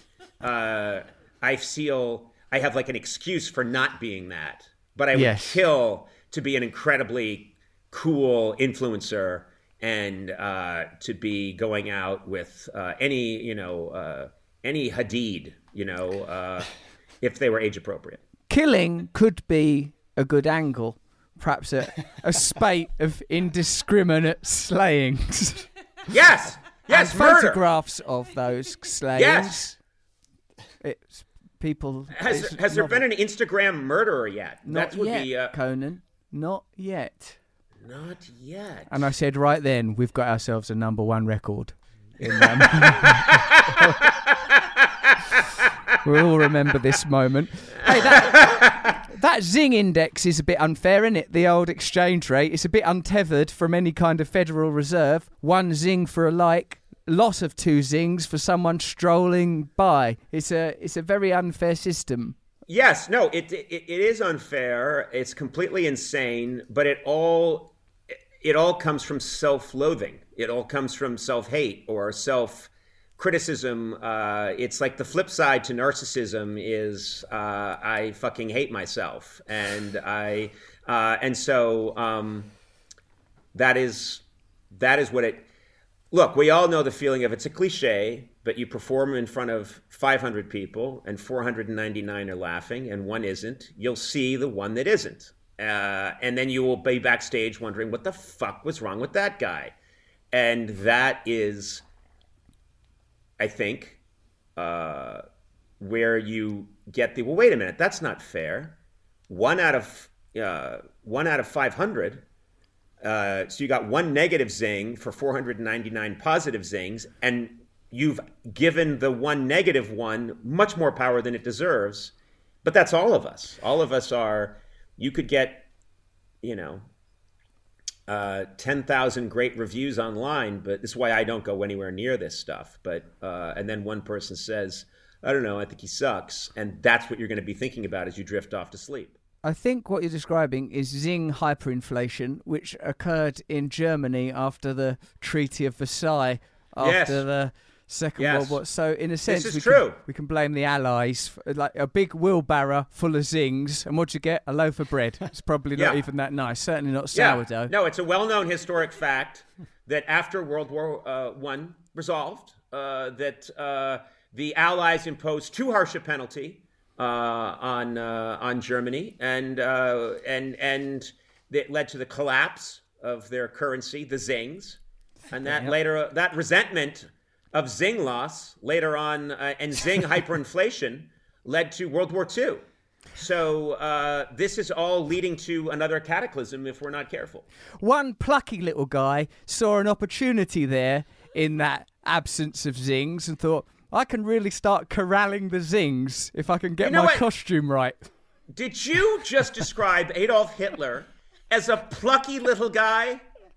[SPEAKER 7] feel I have like an excuse for not being that. But I would kill to be an incredibly cool influencer and to be going out with any Hadid, if they were age appropriate.
[SPEAKER 1] Killing could be a good angle, perhaps a spate of indiscriminate slayings.
[SPEAKER 7] Yes,
[SPEAKER 1] and
[SPEAKER 7] murder.
[SPEAKER 1] Photographs of those slayings.
[SPEAKER 7] Yes,
[SPEAKER 1] it's people.
[SPEAKER 7] Has there been an Instagram murderer yet?
[SPEAKER 1] Not yet, Conan. Not yet.
[SPEAKER 7] Not yet.
[SPEAKER 1] And I said right then, we've got ourselves a #1 record. We'll all remember this moment. Hey, that Zing index is a bit unfair, isn't it? The old exchange rate. It's a bit untethered from any kind of Federal Reserve. 1 zing for a like, loss of 2 zings for someone strolling by. It's a very unfair system.
[SPEAKER 7] Yes, no, it is unfair. It's completely insane, but it all comes from self-loathing. It all comes from self-hate or self-criticism. It's like the flip side to narcissism is I fucking hate myself, and so that is what it. Look, we all know the feeling of it's a cliche, but you perform in front of 500 people and 499 are laughing and one isn't. You'll see the one that isn't. And then you will be backstage wondering what the fuck was wrong with that guy. And that is, I think, where you get well, wait a minute, that's not fair. 1 out of 500. So you got 1 negative zing for 499 positive zings, and you've given the 1 negative one much more power than it deserves. But that's all of us. All of us are. You could get, 10,000 great reviews online, but this is why I don't go anywhere near this stuff. But and then one person says, I don't know, I think he sucks, and that's what you're going to be thinking about as you drift off to sleep.
[SPEAKER 1] I think what you're describing is Zing hyperinflation, which occurred in Germany after the Treaty of Versailles, after the Second World War. So, in a sense, we can blame the Allies for, like a big wheelbarrow full of Zings, and what you get? A loaf of bread. It's probably not even that nice. Certainly not sourdough.
[SPEAKER 7] No, it's a well-known historic fact that after World War I resolved, that the Allies imposed too harsh a penalty on Germany, and it led to the collapse of their currency, the Zings, and that resentment of Zing loss later on and Zing hyperinflation led to World War II. So this is all leading to another cataclysm if we're not careful.
[SPEAKER 1] One plucky little guy saw an opportunity there in that absence of Zings and thought, I can really start corralling the Zings if I can get my costume right.
[SPEAKER 7] Did you just describe Adolf Hitler as a plucky little guy?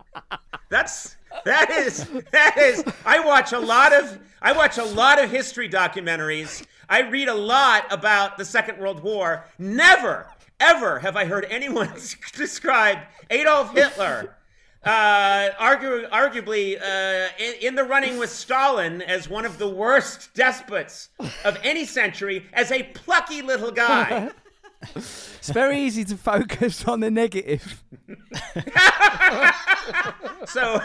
[SPEAKER 7] That is. I watch a lot of history documentaries. I read a lot about the Second World War. Never, ever have I heard anyone describe Adolf Hitler arguably in the running with Stalin as one of the worst despots of any century, as a plucky little guy.
[SPEAKER 1] It's very easy to focus on the negative.
[SPEAKER 7] So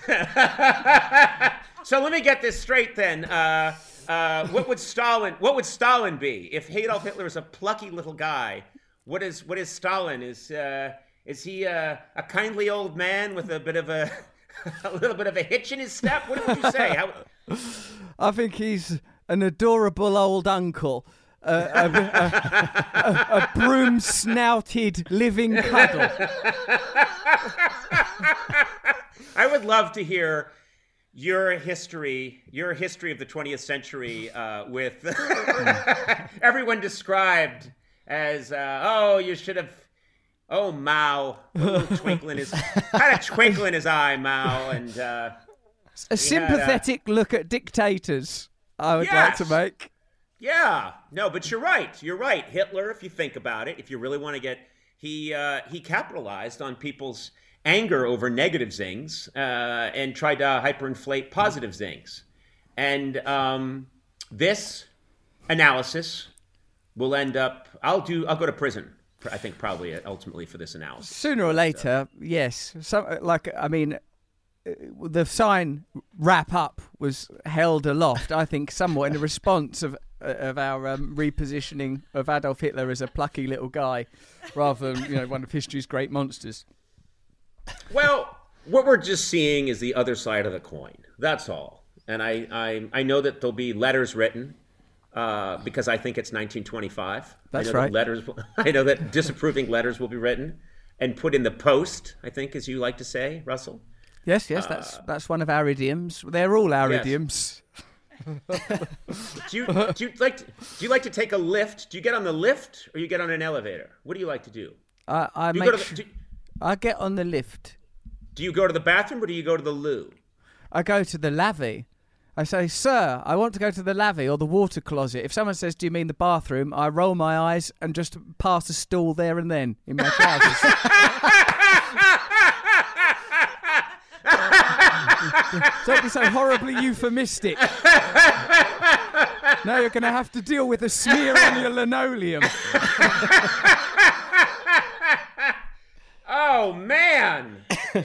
[SPEAKER 7] let me get this straight then. What would Stalin be if Adolf Hitler is a plucky little guy? What is Stalin? Is he a kindly old man with a little bit of a hitch in his step? What would you say?
[SPEAKER 1] I think he's an adorable old uncle. A broom-snouted living cuddle.
[SPEAKER 7] I would love to hear your history of the 20th century with everyone described as, you should have, Mao, had a twinkle in his eye, Mao, and
[SPEAKER 1] a sympathetic look at dictators. I would like to make.
[SPEAKER 7] Yeah, no, but you're right. Hitler, if you think about it, if you really want to get, he capitalized on people's anger over negative things and tried to hyperinflate positive things. And this analysis will end up, I'll go to prison, I think, probably ultimately for this analysis.
[SPEAKER 1] Sooner or later, yes. The sign "wrap up" was held aloft, I think, somewhat in a response of our repositioning of Adolf Hitler as a plucky little guy, rather than one of history's great monsters.
[SPEAKER 7] Well, what we're just seeing is the other side of the coin. That's all. And I know that there'll be letters written because I think it's 1925.
[SPEAKER 1] That's right.
[SPEAKER 7] I know that disapproving letters will be written and put in the post, I think, as you like to say, Russell.
[SPEAKER 1] Yes, that's one of our idioms. They're all our idioms.
[SPEAKER 7] Do you like to take a lift? Do you get on the lift or you get on an elevator? What do you like to do?
[SPEAKER 1] I get on the lift.
[SPEAKER 7] Do you go to the bathroom or do you go to the loo?
[SPEAKER 1] I go to the lavvy. I say, "Sir, I want to go to the lavvy or the water closet." If someone says, "Do you mean the bathroom?" I roll my eyes and just pass a stool there and then in my trousers. Don't be so horribly euphemistic. Now you're going to have to deal with a smear on your linoleum.
[SPEAKER 7] Oh, man.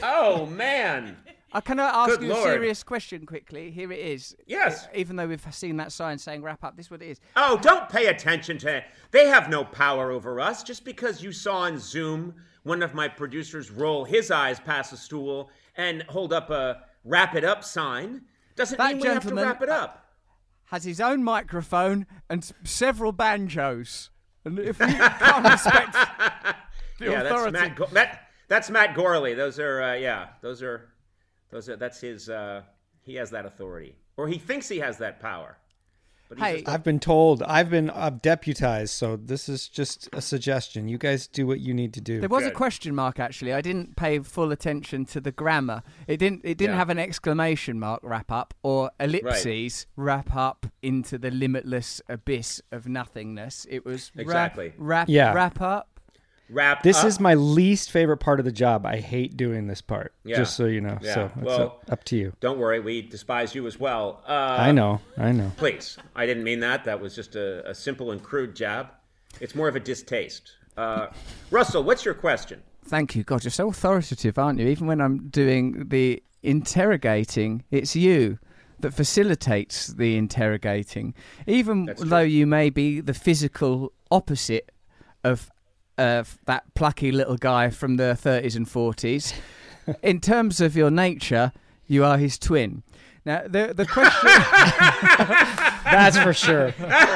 [SPEAKER 1] Can I ask you a serious question quickly? Here it is.
[SPEAKER 7] Yes.
[SPEAKER 1] Even though we've seen that sign saying "wrap up," this is what it is.
[SPEAKER 7] Oh, don't pay attention to it. They have no power over us. Just because you saw on Zoom one of my producers roll his eyes past a stool and hold up a "wrap it up" sign doesn't mean we have to wrap it up.
[SPEAKER 1] Has his own microphone and several banjos. And if we can't respect the authority...
[SPEAKER 7] That's Matt Gorley. Those are, that's his, he has that authority. Or he thinks he has that power. But
[SPEAKER 9] I've been told, I've been deputized, so this is just a suggestion. You guys do what you need to do.
[SPEAKER 1] There was a question mark, actually. I didn't pay full attention to the grammar. It didn't have an exclamation mark, "wrap up," or ellipses, "wrap up into the limitless abyss of nothingness." It was
[SPEAKER 7] exactly
[SPEAKER 1] wrap up.
[SPEAKER 9] This is my least favorite part of the job. I hate doing this part, just so you know.
[SPEAKER 7] Yeah.
[SPEAKER 9] So it's up to you.
[SPEAKER 7] Don't worry, we despise you as well.
[SPEAKER 9] I know.
[SPEAKER 7] Please, I didn't mean that. That was just a simple and crude jab. It's more of a distaste. Russell, what's your question?
[SPEAKER 1] Thank you. God, you're so authoritative, aren't you? Even when I'm doing the interrogating, it's you that facilitates the interrogating. Even though you may be the physical opposite of that plucky little guy from the 30s and 40s. In terms of your nature, you are his twin. Now, the question...
[SPEAKER 9] That's for sure.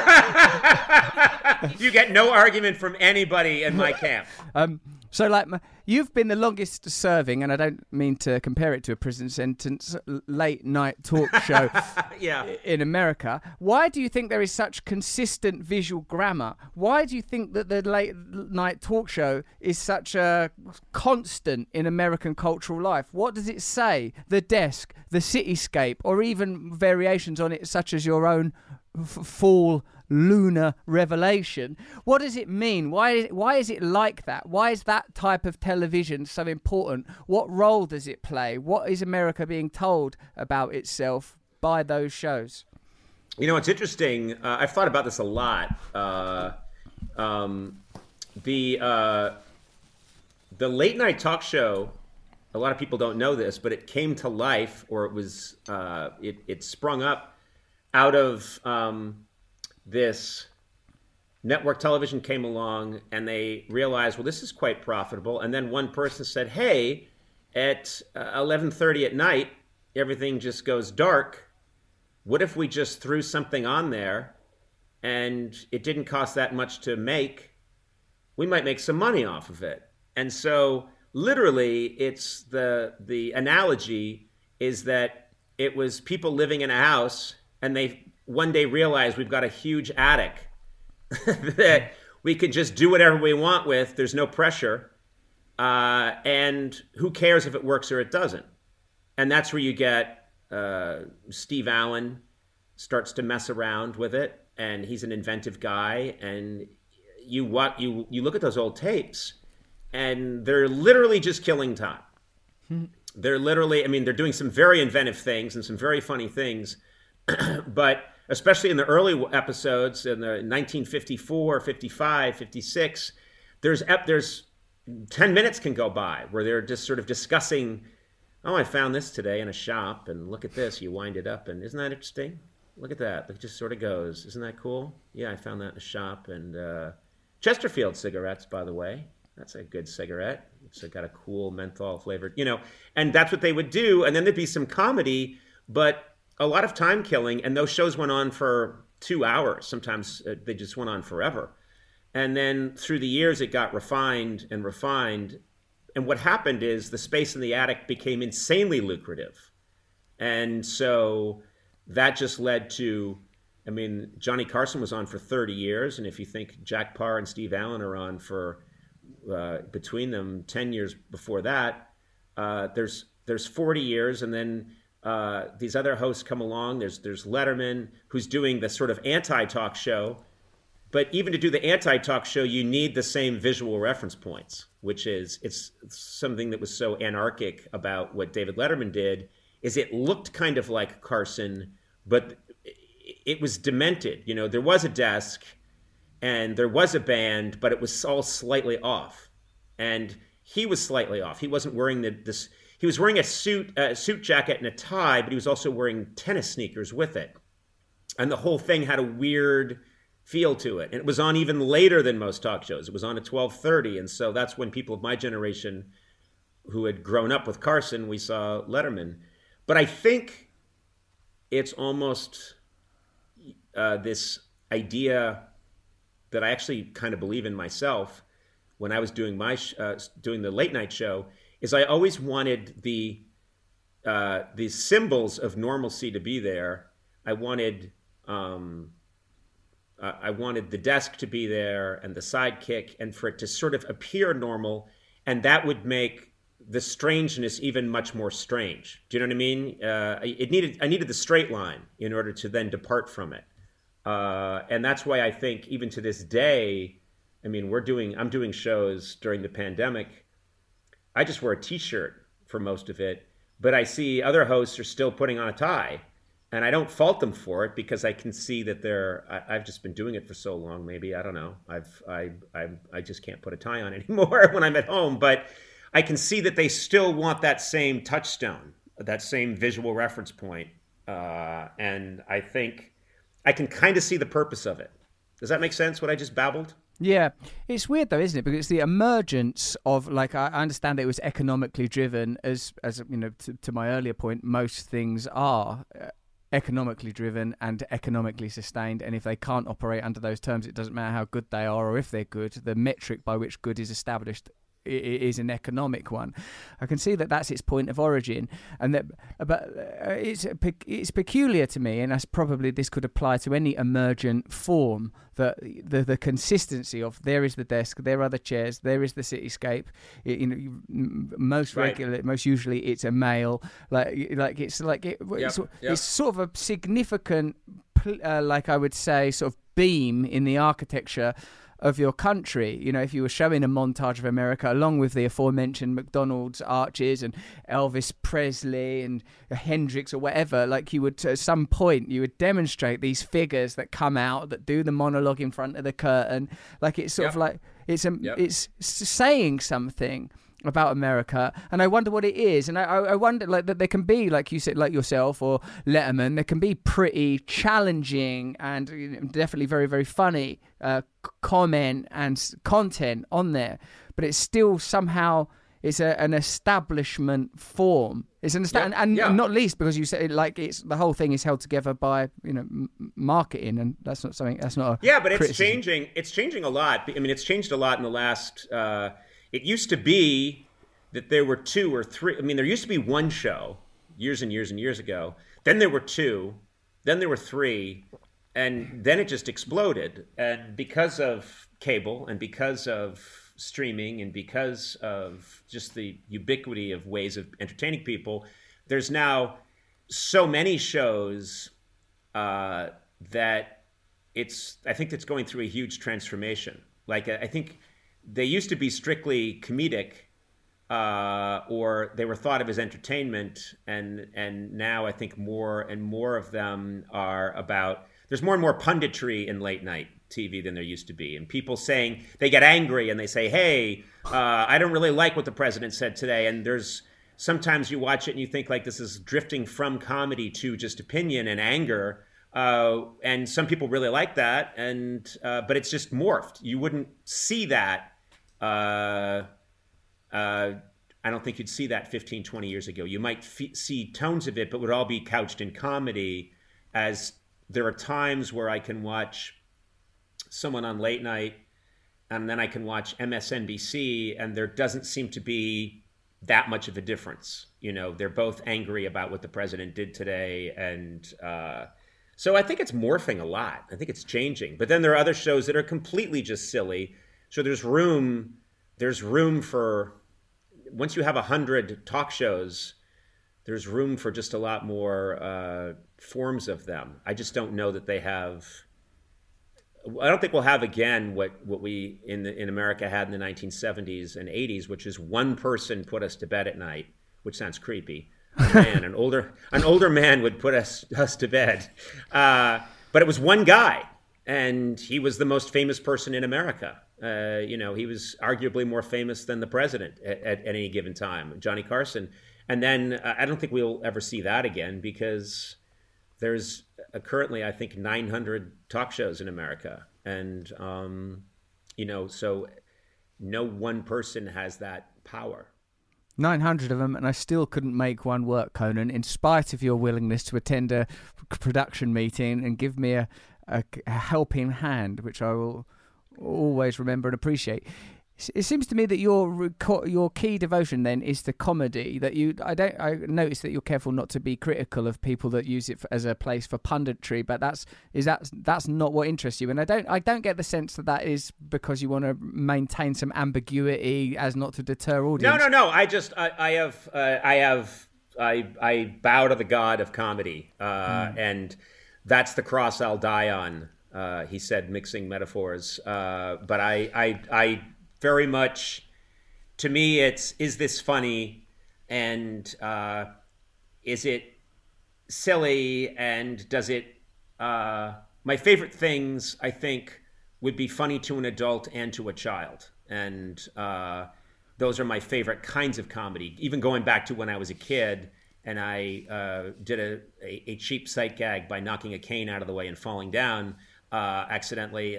[SPEAKER 7] You get no argument from anybody in my camp.
[SPEAKER 1] You've been the longest serving, and I don't mean to compare it to a prison sentence, late night talk show in America. Why do you think there is such consistent visual grammar? Why do you think that the late night talk show is such a constant in American cultural life? What does it say? The desk, the cityscape, or even variations on it such as your own full lunar revelation. What does it mean? Why is it like that? Why is that type of television so important? What role does it play? What is America being told about itself by those shows?
[SPEAKER 7] You know, it's interesting. I've thought about this a lot. The late night talk show, a lot of people don't know this, but it came to life, or it sprung up out of this network television came along, and they realized, well, this is quite profitable. And then one person said, hey, at 11:30 at night, everything just goes dark. What if we just threw something on there and it didn't cost that much to make? We might make some money off of it. And so literally it's the analogy is that it was people living in a house, and they one day realized we've got a huge attic that we could just do whatever we want with. There's no pressure. And who cares if it works or it doesn't? And that's where you get Steve Allen starts to mess around with it, and he's an inventive guy. And you look at those old tapes, and they're literally just killing time. They're literally, I mean, they're doing some very inventive things and some very funny things, but especially in the early episodes in the 1954, 55, 56, there's 10 minutes can go by where they're just sort of discussing, oh, I found this today in a shop, and look at this. You wind it up, and isn't that interesting? Look at that. It just sort of goes. Isn't that cool? Yeah, I found that in a shop. And Chesterfield cigarettes, by the way. That's a good cigarette. It's got a cool menthol flavored, and that's what they would do. And then there'd be some comedy, but a lot of time killing. And those shows went on for 2 hours. Sometimes they just went on forever. And then through the years, it got refined and refined. And what happened is the space in the attic became insanely lucrative. And so that just led to, I mean, Johnny Carson was on for 30 years. And if you think Jack Paar and Steve Allen are on for, between them, 10 years before that, there's 40 years. And then these other hosts come along. There's Letterman, who's doing the sort of anti-talk show. But even to do the anti-talk show, you need the same visual reference points, which is, it's something that was so anarchic about what David Letterman did, is it looked kind of like Carson, but it was demented. There was a desk and there was a band, but it was all slightly off. And he was slightly off. He wasn't wearing this. He was wearing a suit jacket and a tie, but he was also wearing tennis sneakers with it. And the whole thing had a weird feel to it. And it was on even later than most talk shows. It was on at 12:30. And so that's when people of my generation who had grown up with Carson, we saw Letterman. But I think it's almost this idea that I actually kind of believe in myself when I was doing doing the late night show, is I always wanted the symbols of normalcy to be there. I wanted the desk to be there and the sidekick, and for it to sort of appear normal, and that would make the strangeness even much more strange. Do you know what I mean? I needed the straight line in order to then depart from it, and that's why I think even to this day, I mean, I'm doing shows during the pandemic. I just wear a T-shirt for most of it, but I see other hosts are still putting on a tie. And I don't fault them for it, because I can see that I've just been doing it for so long. Maybe, I don't know. I just can't put a tie on anymore when I'm at home. But I can see that they still want that same touchstone, that same visual reference point. And I think I can kind of see the purpose of it. Does that make sense, what I just babbled?
[SPEAKER 1] Yeah, it's weird though, isn't it? Because it's the emergence of, like, I understand it was economically driven, as to my earlier point, most things are economically driven and economically sustained, and if they can't operate under those terms, it doesn't matter how good they are or if they're good. The metric by which good is established is an economic one. I can see that that's its point of origin, and that, but it's peculiar to me, and that's probably, this could apply to any emergent form, that the consistency of, there is the desk, there are the chairs, there is the cityscape. Most usually it's a male. It's sort of a significant like I would say, sort of beam in the architecture of your country. You know, if you were showing a montage of America along with the aforementioned McDonald's arches and Elvis Presley and Hendrix or whatever, like you would, at some point, you would demonstrate these figures that come out, that do the monologue in front of the curtain. Like it's sort of like, it's saying something about America, and I wonder what it is. And I wonder, like, that there can be, like you said, like yourself or Letterman, there can be pretty challenging and definitely very, very funny comment and content on there, but it's still somehow it's an establishment form. It's an and not least because you said like it's the whole thing is held together by marketing, and that's not something that's not a
[SPEAKER 7] but it's
[SPEAKER 1] criticism.
[SPEAKER 7] changing. It's changing a lot. I mean, it's changed a lot in the last. It used to be that there were 2 or 3. I mean, there used to be one show years and years and years ago. Then there were 2. Then there were 3. And then it just exploded. And because of cable and because of streaming and because of just the ubiquity of ways of entertaining people, there's now so many shows that I think it's going through a huge transformation. Like, I think they used to be strictly comedic, or they were thought of as entertainment, and now I think more and more of them are about. There's more and more punditry in late night TV than there used to be, and people saying they get angry and they say, "Hey, I don't really like what the president said today." And there's sometimes you watch it and you think like this is drifting from comedy to just opinion and anger. And some people really like that, but it's just morphed. You wouldn't see that. I don't think you'd see that 15, 20 years ago. You might see tones of it, but would all be couched in comedy. As there are times where I can watch someone on late night, and then I can watch MSNBC, and there doesn't seem to be that much of a difference. They're both angry about what the president did today, and so I think it's morphing a lot. I think it's changing. But then there are other shows that are completely just silly. So there's room for, once you have 100 talk shows, there's room for just a lot more forms of them. I just don't know that they have. I don't think we'll have again what we in America had in the 1970s and 80s, which is one person put us to bed at night, which sounds creepy. An older man would put us to bed, but it was one guy, and he was the most famous person in America. He was arguably more famous than the president at any given time, Johnny Carson. And then I don't think we'll ever see that again, because there's currently, I think, 900 talk shows in America. And, so no one person has that power.
[SPEAKER 1] 900 of them, and I still couldn't make one work, Conan, in spite of your willingness to attend a production meeting and give me a helping hand, which I will always remember and appreciate. It seems to me that your key devotion then is the comedy. That I notice that you're careful not to be critical of people that use it as a place for punditry, but that's not what interests you. And I don't get the sense that is because you want to maintain some ambiguity as not to deter audience.
[SPEAKER 7] No. I bow to the god of comedy, and that's the cross I'll die on. He said, mixing metaphors. But I very much, to me, is this funny, and is it silly, and does it, my favorite things, I think, would be funny to an adult and to a child. And those are my favorite kinds of comedy, even going back to when I was a kid and I did a cheap sight gag by knocking a cane out of the way and falling down accidentally.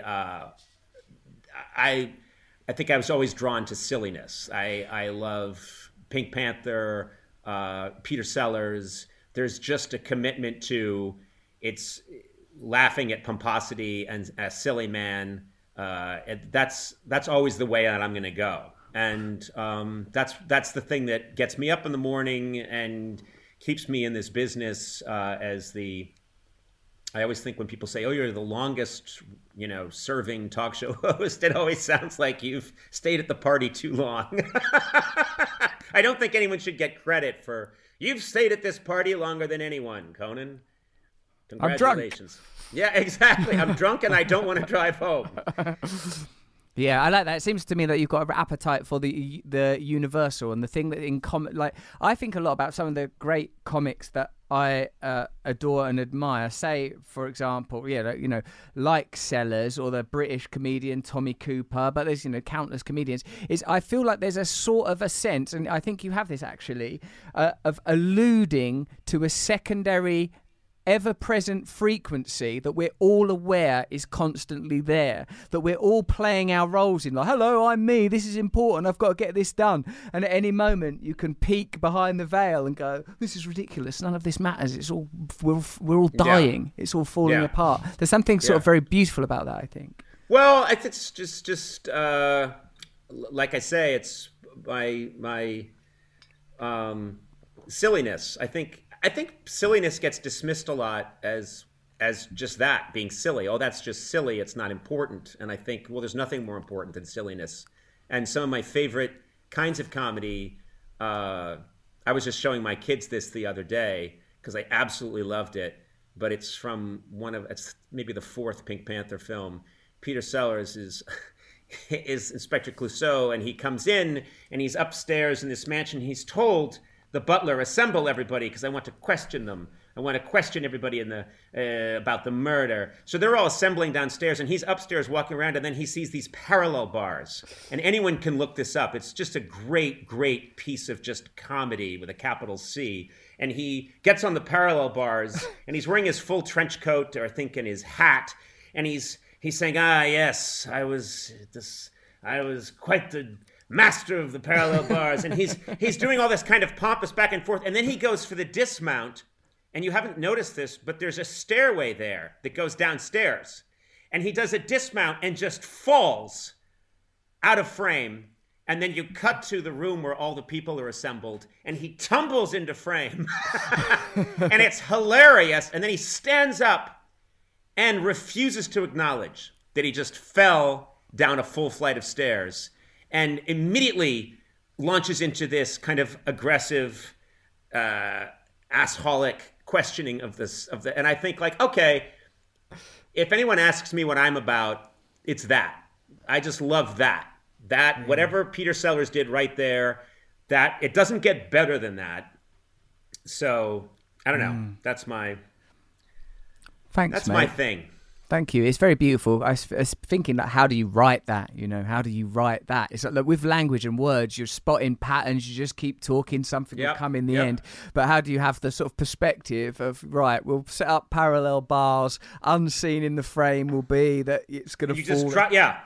[SPEAKER 7] I think I was always drawn to silliness. I love Pink Panther, Peter Sellers. There's just a commitment to it's laughing at pomposity and a silly man. That's always the way that I'm going to go. And that's the thing that gets me up in the morning and keeps me in this business. I always think when people say, "Oh, you're the longest, serving talk show host," it always sounds like you've stayed at the party too long. I don't think anyone should get credit for you've stayed at this party longer than anyone, Conan. Congratulations. Yeah, exactly. I'm drunk and I don't want to drive home.
[SPEAKER 1] Yeah, I like that. It seems to me that you've got an appetite for the universal and the thing that in comic. Like, I think a lot about some of the great comics that I adore and admire. Say, for example, like Sellers or the British comedian Tommy Cooper. But there's countless comedians. I feel like there's a sort of a sense, and I think you have this actually, of alluding to a secondary, ever-present frequency that we're all aware is constantly there, that we're all playing our roles in, like, hello, I'm me, this is important, I've got to get this done, and at any moment you can peek behind the veil and go, this is ridiculous, none of this matters, it's all we're all dying, it's all falling apart. There's something sort of very beautiful about that, I think.
[SPEAKER 7] Well, I think it's just like I say, it's my silliness. I think silliness gets dismissed a lot as just that, being silly. Oh, that's just silly. It's not important. And I think, well, there's nothing more important than silliness. And some of my favorite kinds of comedy, I was just showing my kids this the other day because I absolutely loved it. But it's from it's maybe the fourth Pink Panther film. Peter Sellers is Inspector Clouseau, and he comes in and he's upstairs in this mansion. He's told the butler, assemble everybody because I want to question them. I want to question everybody about the murder. So they're all assembling downstairs, and he's upstairs walking around, and then he sees these parallel bars. And anyone can look this up. It's just a great, great piece of just comedy with a capital C. And he gets on the parallel bars, and he's wearing his full trench coat, or I think in his hat, and he's saying, yes, I was quite the master of the parallel bars, and he's doing all this kind of pompous back and forth, and then he goes for the dismount, and you haven't noticed this, but there's a stairway there that goes downstairs, and he does a dismount and just falls out of frame, and then you cut to the room where all the people are assembled, and he tumbles into frame, and it's hilarious, and then he stands up and refuses to acknowledge that he just fell down a full flight of stairs, and immediately launches into this kind of aggressive, assholic questioning of the. And I think, like, okay, if anyone asks me what I'm about, it's that. I just love that. Whatever Peter Sellers did right there, that it doesn't get better than that. So I don't know. That's my.
[SPEAKER 1] Thanks,
[SPEAKER 7] That's
[SPEAKER 1] mate.
[SPEAKER 7] my thing.
[SPEAKER 1] Thank you. It's very beautiful. I was thinking, like, how do you write that? How do you write that? It's like, look, with language and words, you're spotting patterns. You just keep talking. Something will come in the end. But how do you have the sort of perspective of, right, we'll set up parallel bars. Unseen in the frame will be that it's going to fall.
[SPEAKER 7] Yeah.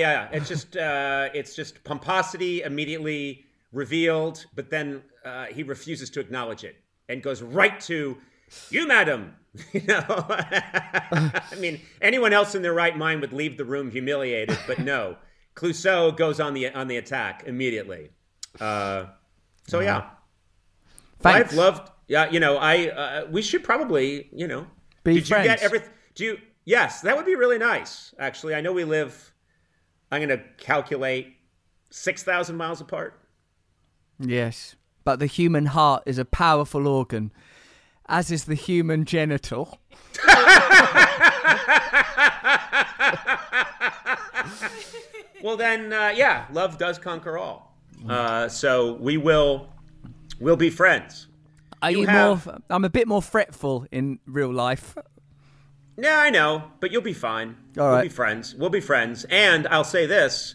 [SPEAKER 7] It's just pomposity immediately revealed, but then he refuses to acknowledge it and goes right to, you, madam. I mean, anyone else in their right mind would leave the room humiliated, but no, Clouseau goes on the attack immediately. So yeah,
[SPEAKER 1] thanks.
[SPEAKER 7] I've loved. Yeah, we should probably,
[SPEAKER 1] be
[SPEAKER 7] did
[SPEAKER 1] friends.
[SPEAKER 7] You get everything? Yes, that would be really nice. Actually, I know we live. I'm going to calculate 6,000 miles apart.
[SPEAKER 1] Yes, but the human heart is a powerful organ. As is the human genital.
[SPEAKER 7] Well, then, love does conquer all. So we'll be friends.
[SPEAKER 1] I'm a bit more fretful in real life.
[SPEAKER 7] Yeah, I know, but you'll be fine.
[SPEAKER 1] All right.
[SPEAKER 7] We'll be friends. And I'll say this.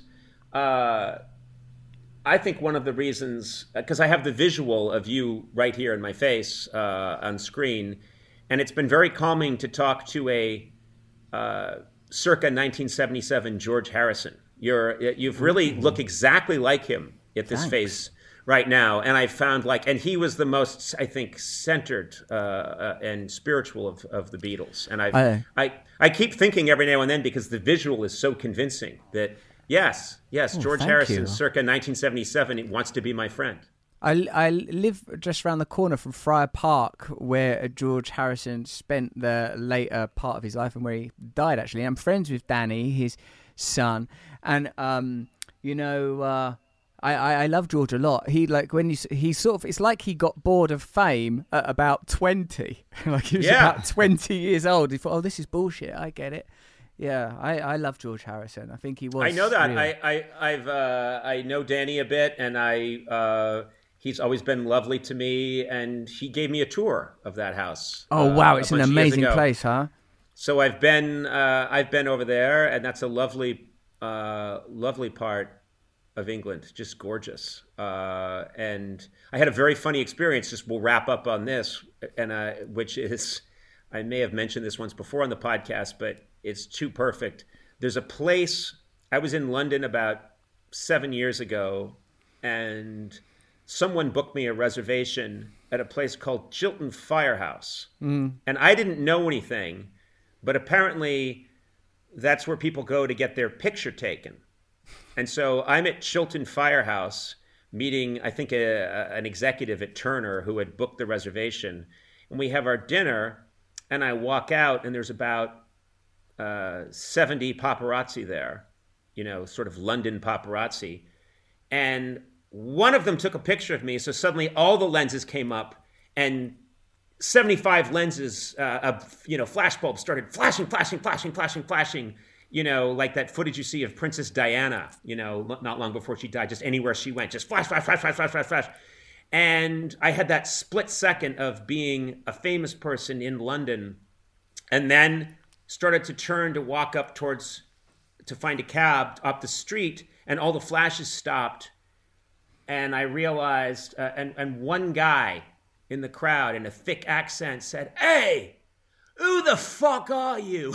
[SPEAKER 7] I think one of the reasons, because I have the visual of you right here in my face on screen, and it's been very calming to talk to a circa 1977 George Harrison. You've really look exactly like him at this phase right now, and I found and he was the most, I think, centered and spiritual of the Beatles, and I keep thinking every now and then, because the visual is so convincing, that. Yes, George Harrison, circa 1977, he wants to be my friend.
[SPEAKER 1] I live just around the corner from Friar Park, where George Harrison spent the later part of his life and where he died, actually. I'm friends with Danny, his son, and, I love George a lot. He he sort of, it's like he got bored of fame at about 20. Like he was about 20 years old. He thought, oh, this is bullshit. I get it. Yeah, I love George Harrison. I think he was.
[SPEAKER 7] I know that.
[SPEAKER 1] Real.
[SPEAKER 7] I know Danny a bit, and he's always been lovely to me, and he gave me a tour of that house.
[SPEAKER 1] Oh wow, it's an amazing place, huh?
[SPEAKER 7] So I've been over there, and that's a lovely part of England, just gorgeous. And I had a very funny experience. Just we'll wrap up on this, and which is, I may have mentioned this once before on the podcast, but it's too perfect. There's a place, I was in London about 7 years ago, and someone booked me a reservation at a place called Chiltern Firehouse. And I didn't know anything, but apparently that's where people go to get their picture taken. And so I'm at Chiltern Firehouse meeting, I think, an executive at Turner who had booked the reservation. And we have our dinner, and I walk out, and there's about 70 paparazzi there, sort of London paparazzi. And one of them took a picture of me. So suddenly all the lenses came up, and 75 lenses of, flashbulbs started flashing, like that footage you see of Princess Diana, not long before she died, just anywhere she went, just flash. And I had that split second of being a famous person in London, and then started to turn to walk up to find a cab up the street, and all the flashes stopped. And I realized, and one guy in the crowd in a thick accent said, "Hey, who the fuck are you?"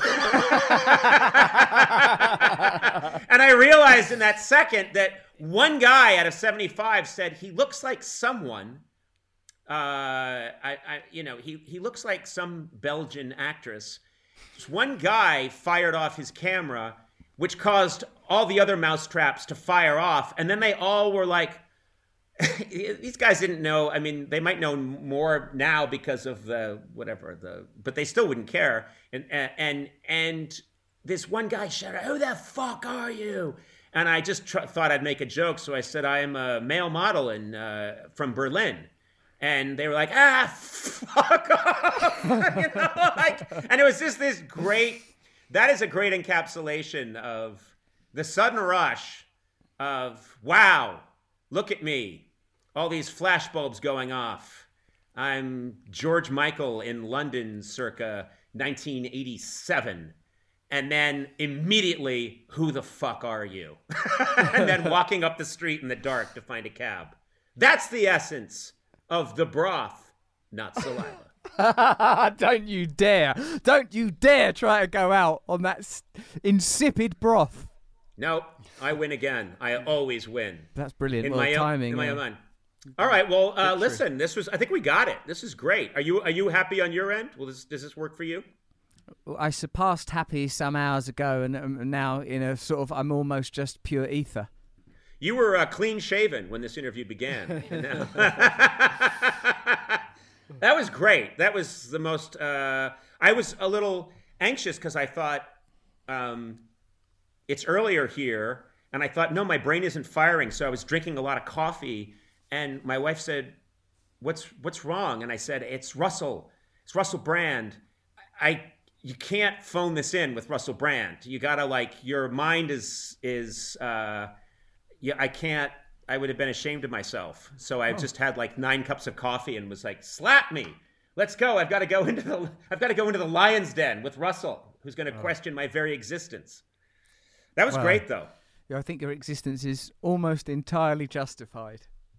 [SPEAKER 7] And I realized in that second that one guy out of 75 said he looks like someone. He looks like some Belgian actress. This one guy fired off his camera, which caused all the other mousetraps to fire off, and then they all were like, these guys didn't know. I mean, they might know more now because of but they still wouldn't care. And this one guy shouted, "Who the fuck are you?" And I just thought I'd make a joke, so I said, "I am a male model from Berlin." And they were like, fuck off. And it was just this great, that is a great encapsulation of the sudden rush of, wow, look at me. All these flashbulbs going off. I'm George Michael in London circa 1987. And then immediately, who the fuck are you? And then walking up the street in the dark to find a cab. That's the essence of the broth, not saliva.
[SPEAKER 1] Don't you dare try to go out on that insipid broth.
[SPEAKER 7] No, I win again. I always win.
[SPEAKER 1] That's brilliant.
[SPEAKER 7] Timing. In my own mind. All right. Well, listen. I think we got it. This is great. Are you happy on your end? Does this work for you?
[SPEAKER 1] I surpassed happy some hours ago, and now in a sort of, I'm almost just pure ether.
[SPEAKER 7] You were clean shaven when this interview began. That was great. That was the most. I was a little anxious because I thought it's earlier here, and I thought, no, my brain isn't firing. So I was drinking a lot of coffee, and my wife said, "What's wrong?" And I said, "It's Russell. It's Russell Brand. You can't phone this in with Russell Brand. You gotta your mind is." I can't. I would have been ashamed of myself. So I just had 9 cups of coffee and was like, "Slap me, let's go. I've got to go into the lion's den with Russell, who's going to question my very existence." That was great, though.
[SPEAKER 1] Yeah, I think your existence is almost entirely justified.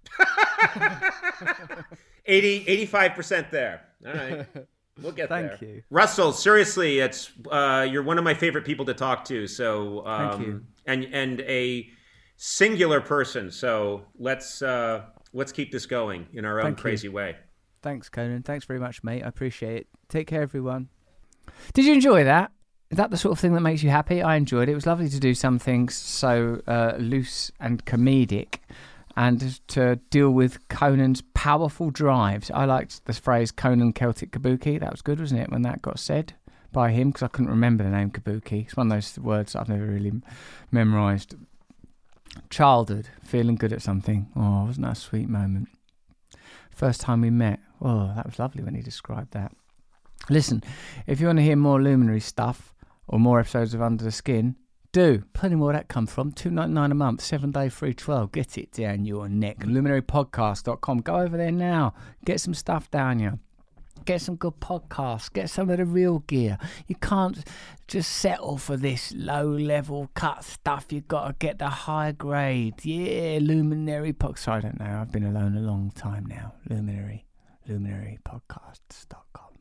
[SPEAKER 7] 85% there. All right, we'll get there.
[SPEAKER 1] Thank you,
[SPEAKER 7] Russell. Seriously, it's you're one of my favorite people to talk to. So
[SPEAKER 1] thank you,
[SPEAKER 7] and a singular person, so let's keep this going in our own crazy way.
[SPEAKER 1] Thanks, Conan. Thanks very much, mate. I appreciate it. Take care, everyone. Did you enjoy that? Is that the sort of thing that makes you happy? I enjoyed it. It was lovely to do something so loose and comedic, and to deal with Conan's powerful drives. I liked the phrase Conan Celtic Kabuki. That was good, wasn't it, when that got said by him, because I couldn't remember the name Kabuki. It's one of those words that I've never really memorised. Childhood, feeling good at something. Oh, wasn't that a sweet moment? First time we met. Oh, that was lovely when he described that. Listen, if you want to hear more Luminary stuff or more episodes of Under the Skin, do. Plenty more where that come from. $2.99 a month, 7-day free trial. Get it down your neck. LuminaryPodcast.com. Go over there now. Get some stuff down you. Get some good podcasts. Get some of the real gear. You can't just settle for this low-level cut stuff. You've got to get the high grade. Yeah, Luminary Podcast. I don't know. I've been alone a long time now. LuminaryPodcasts.com.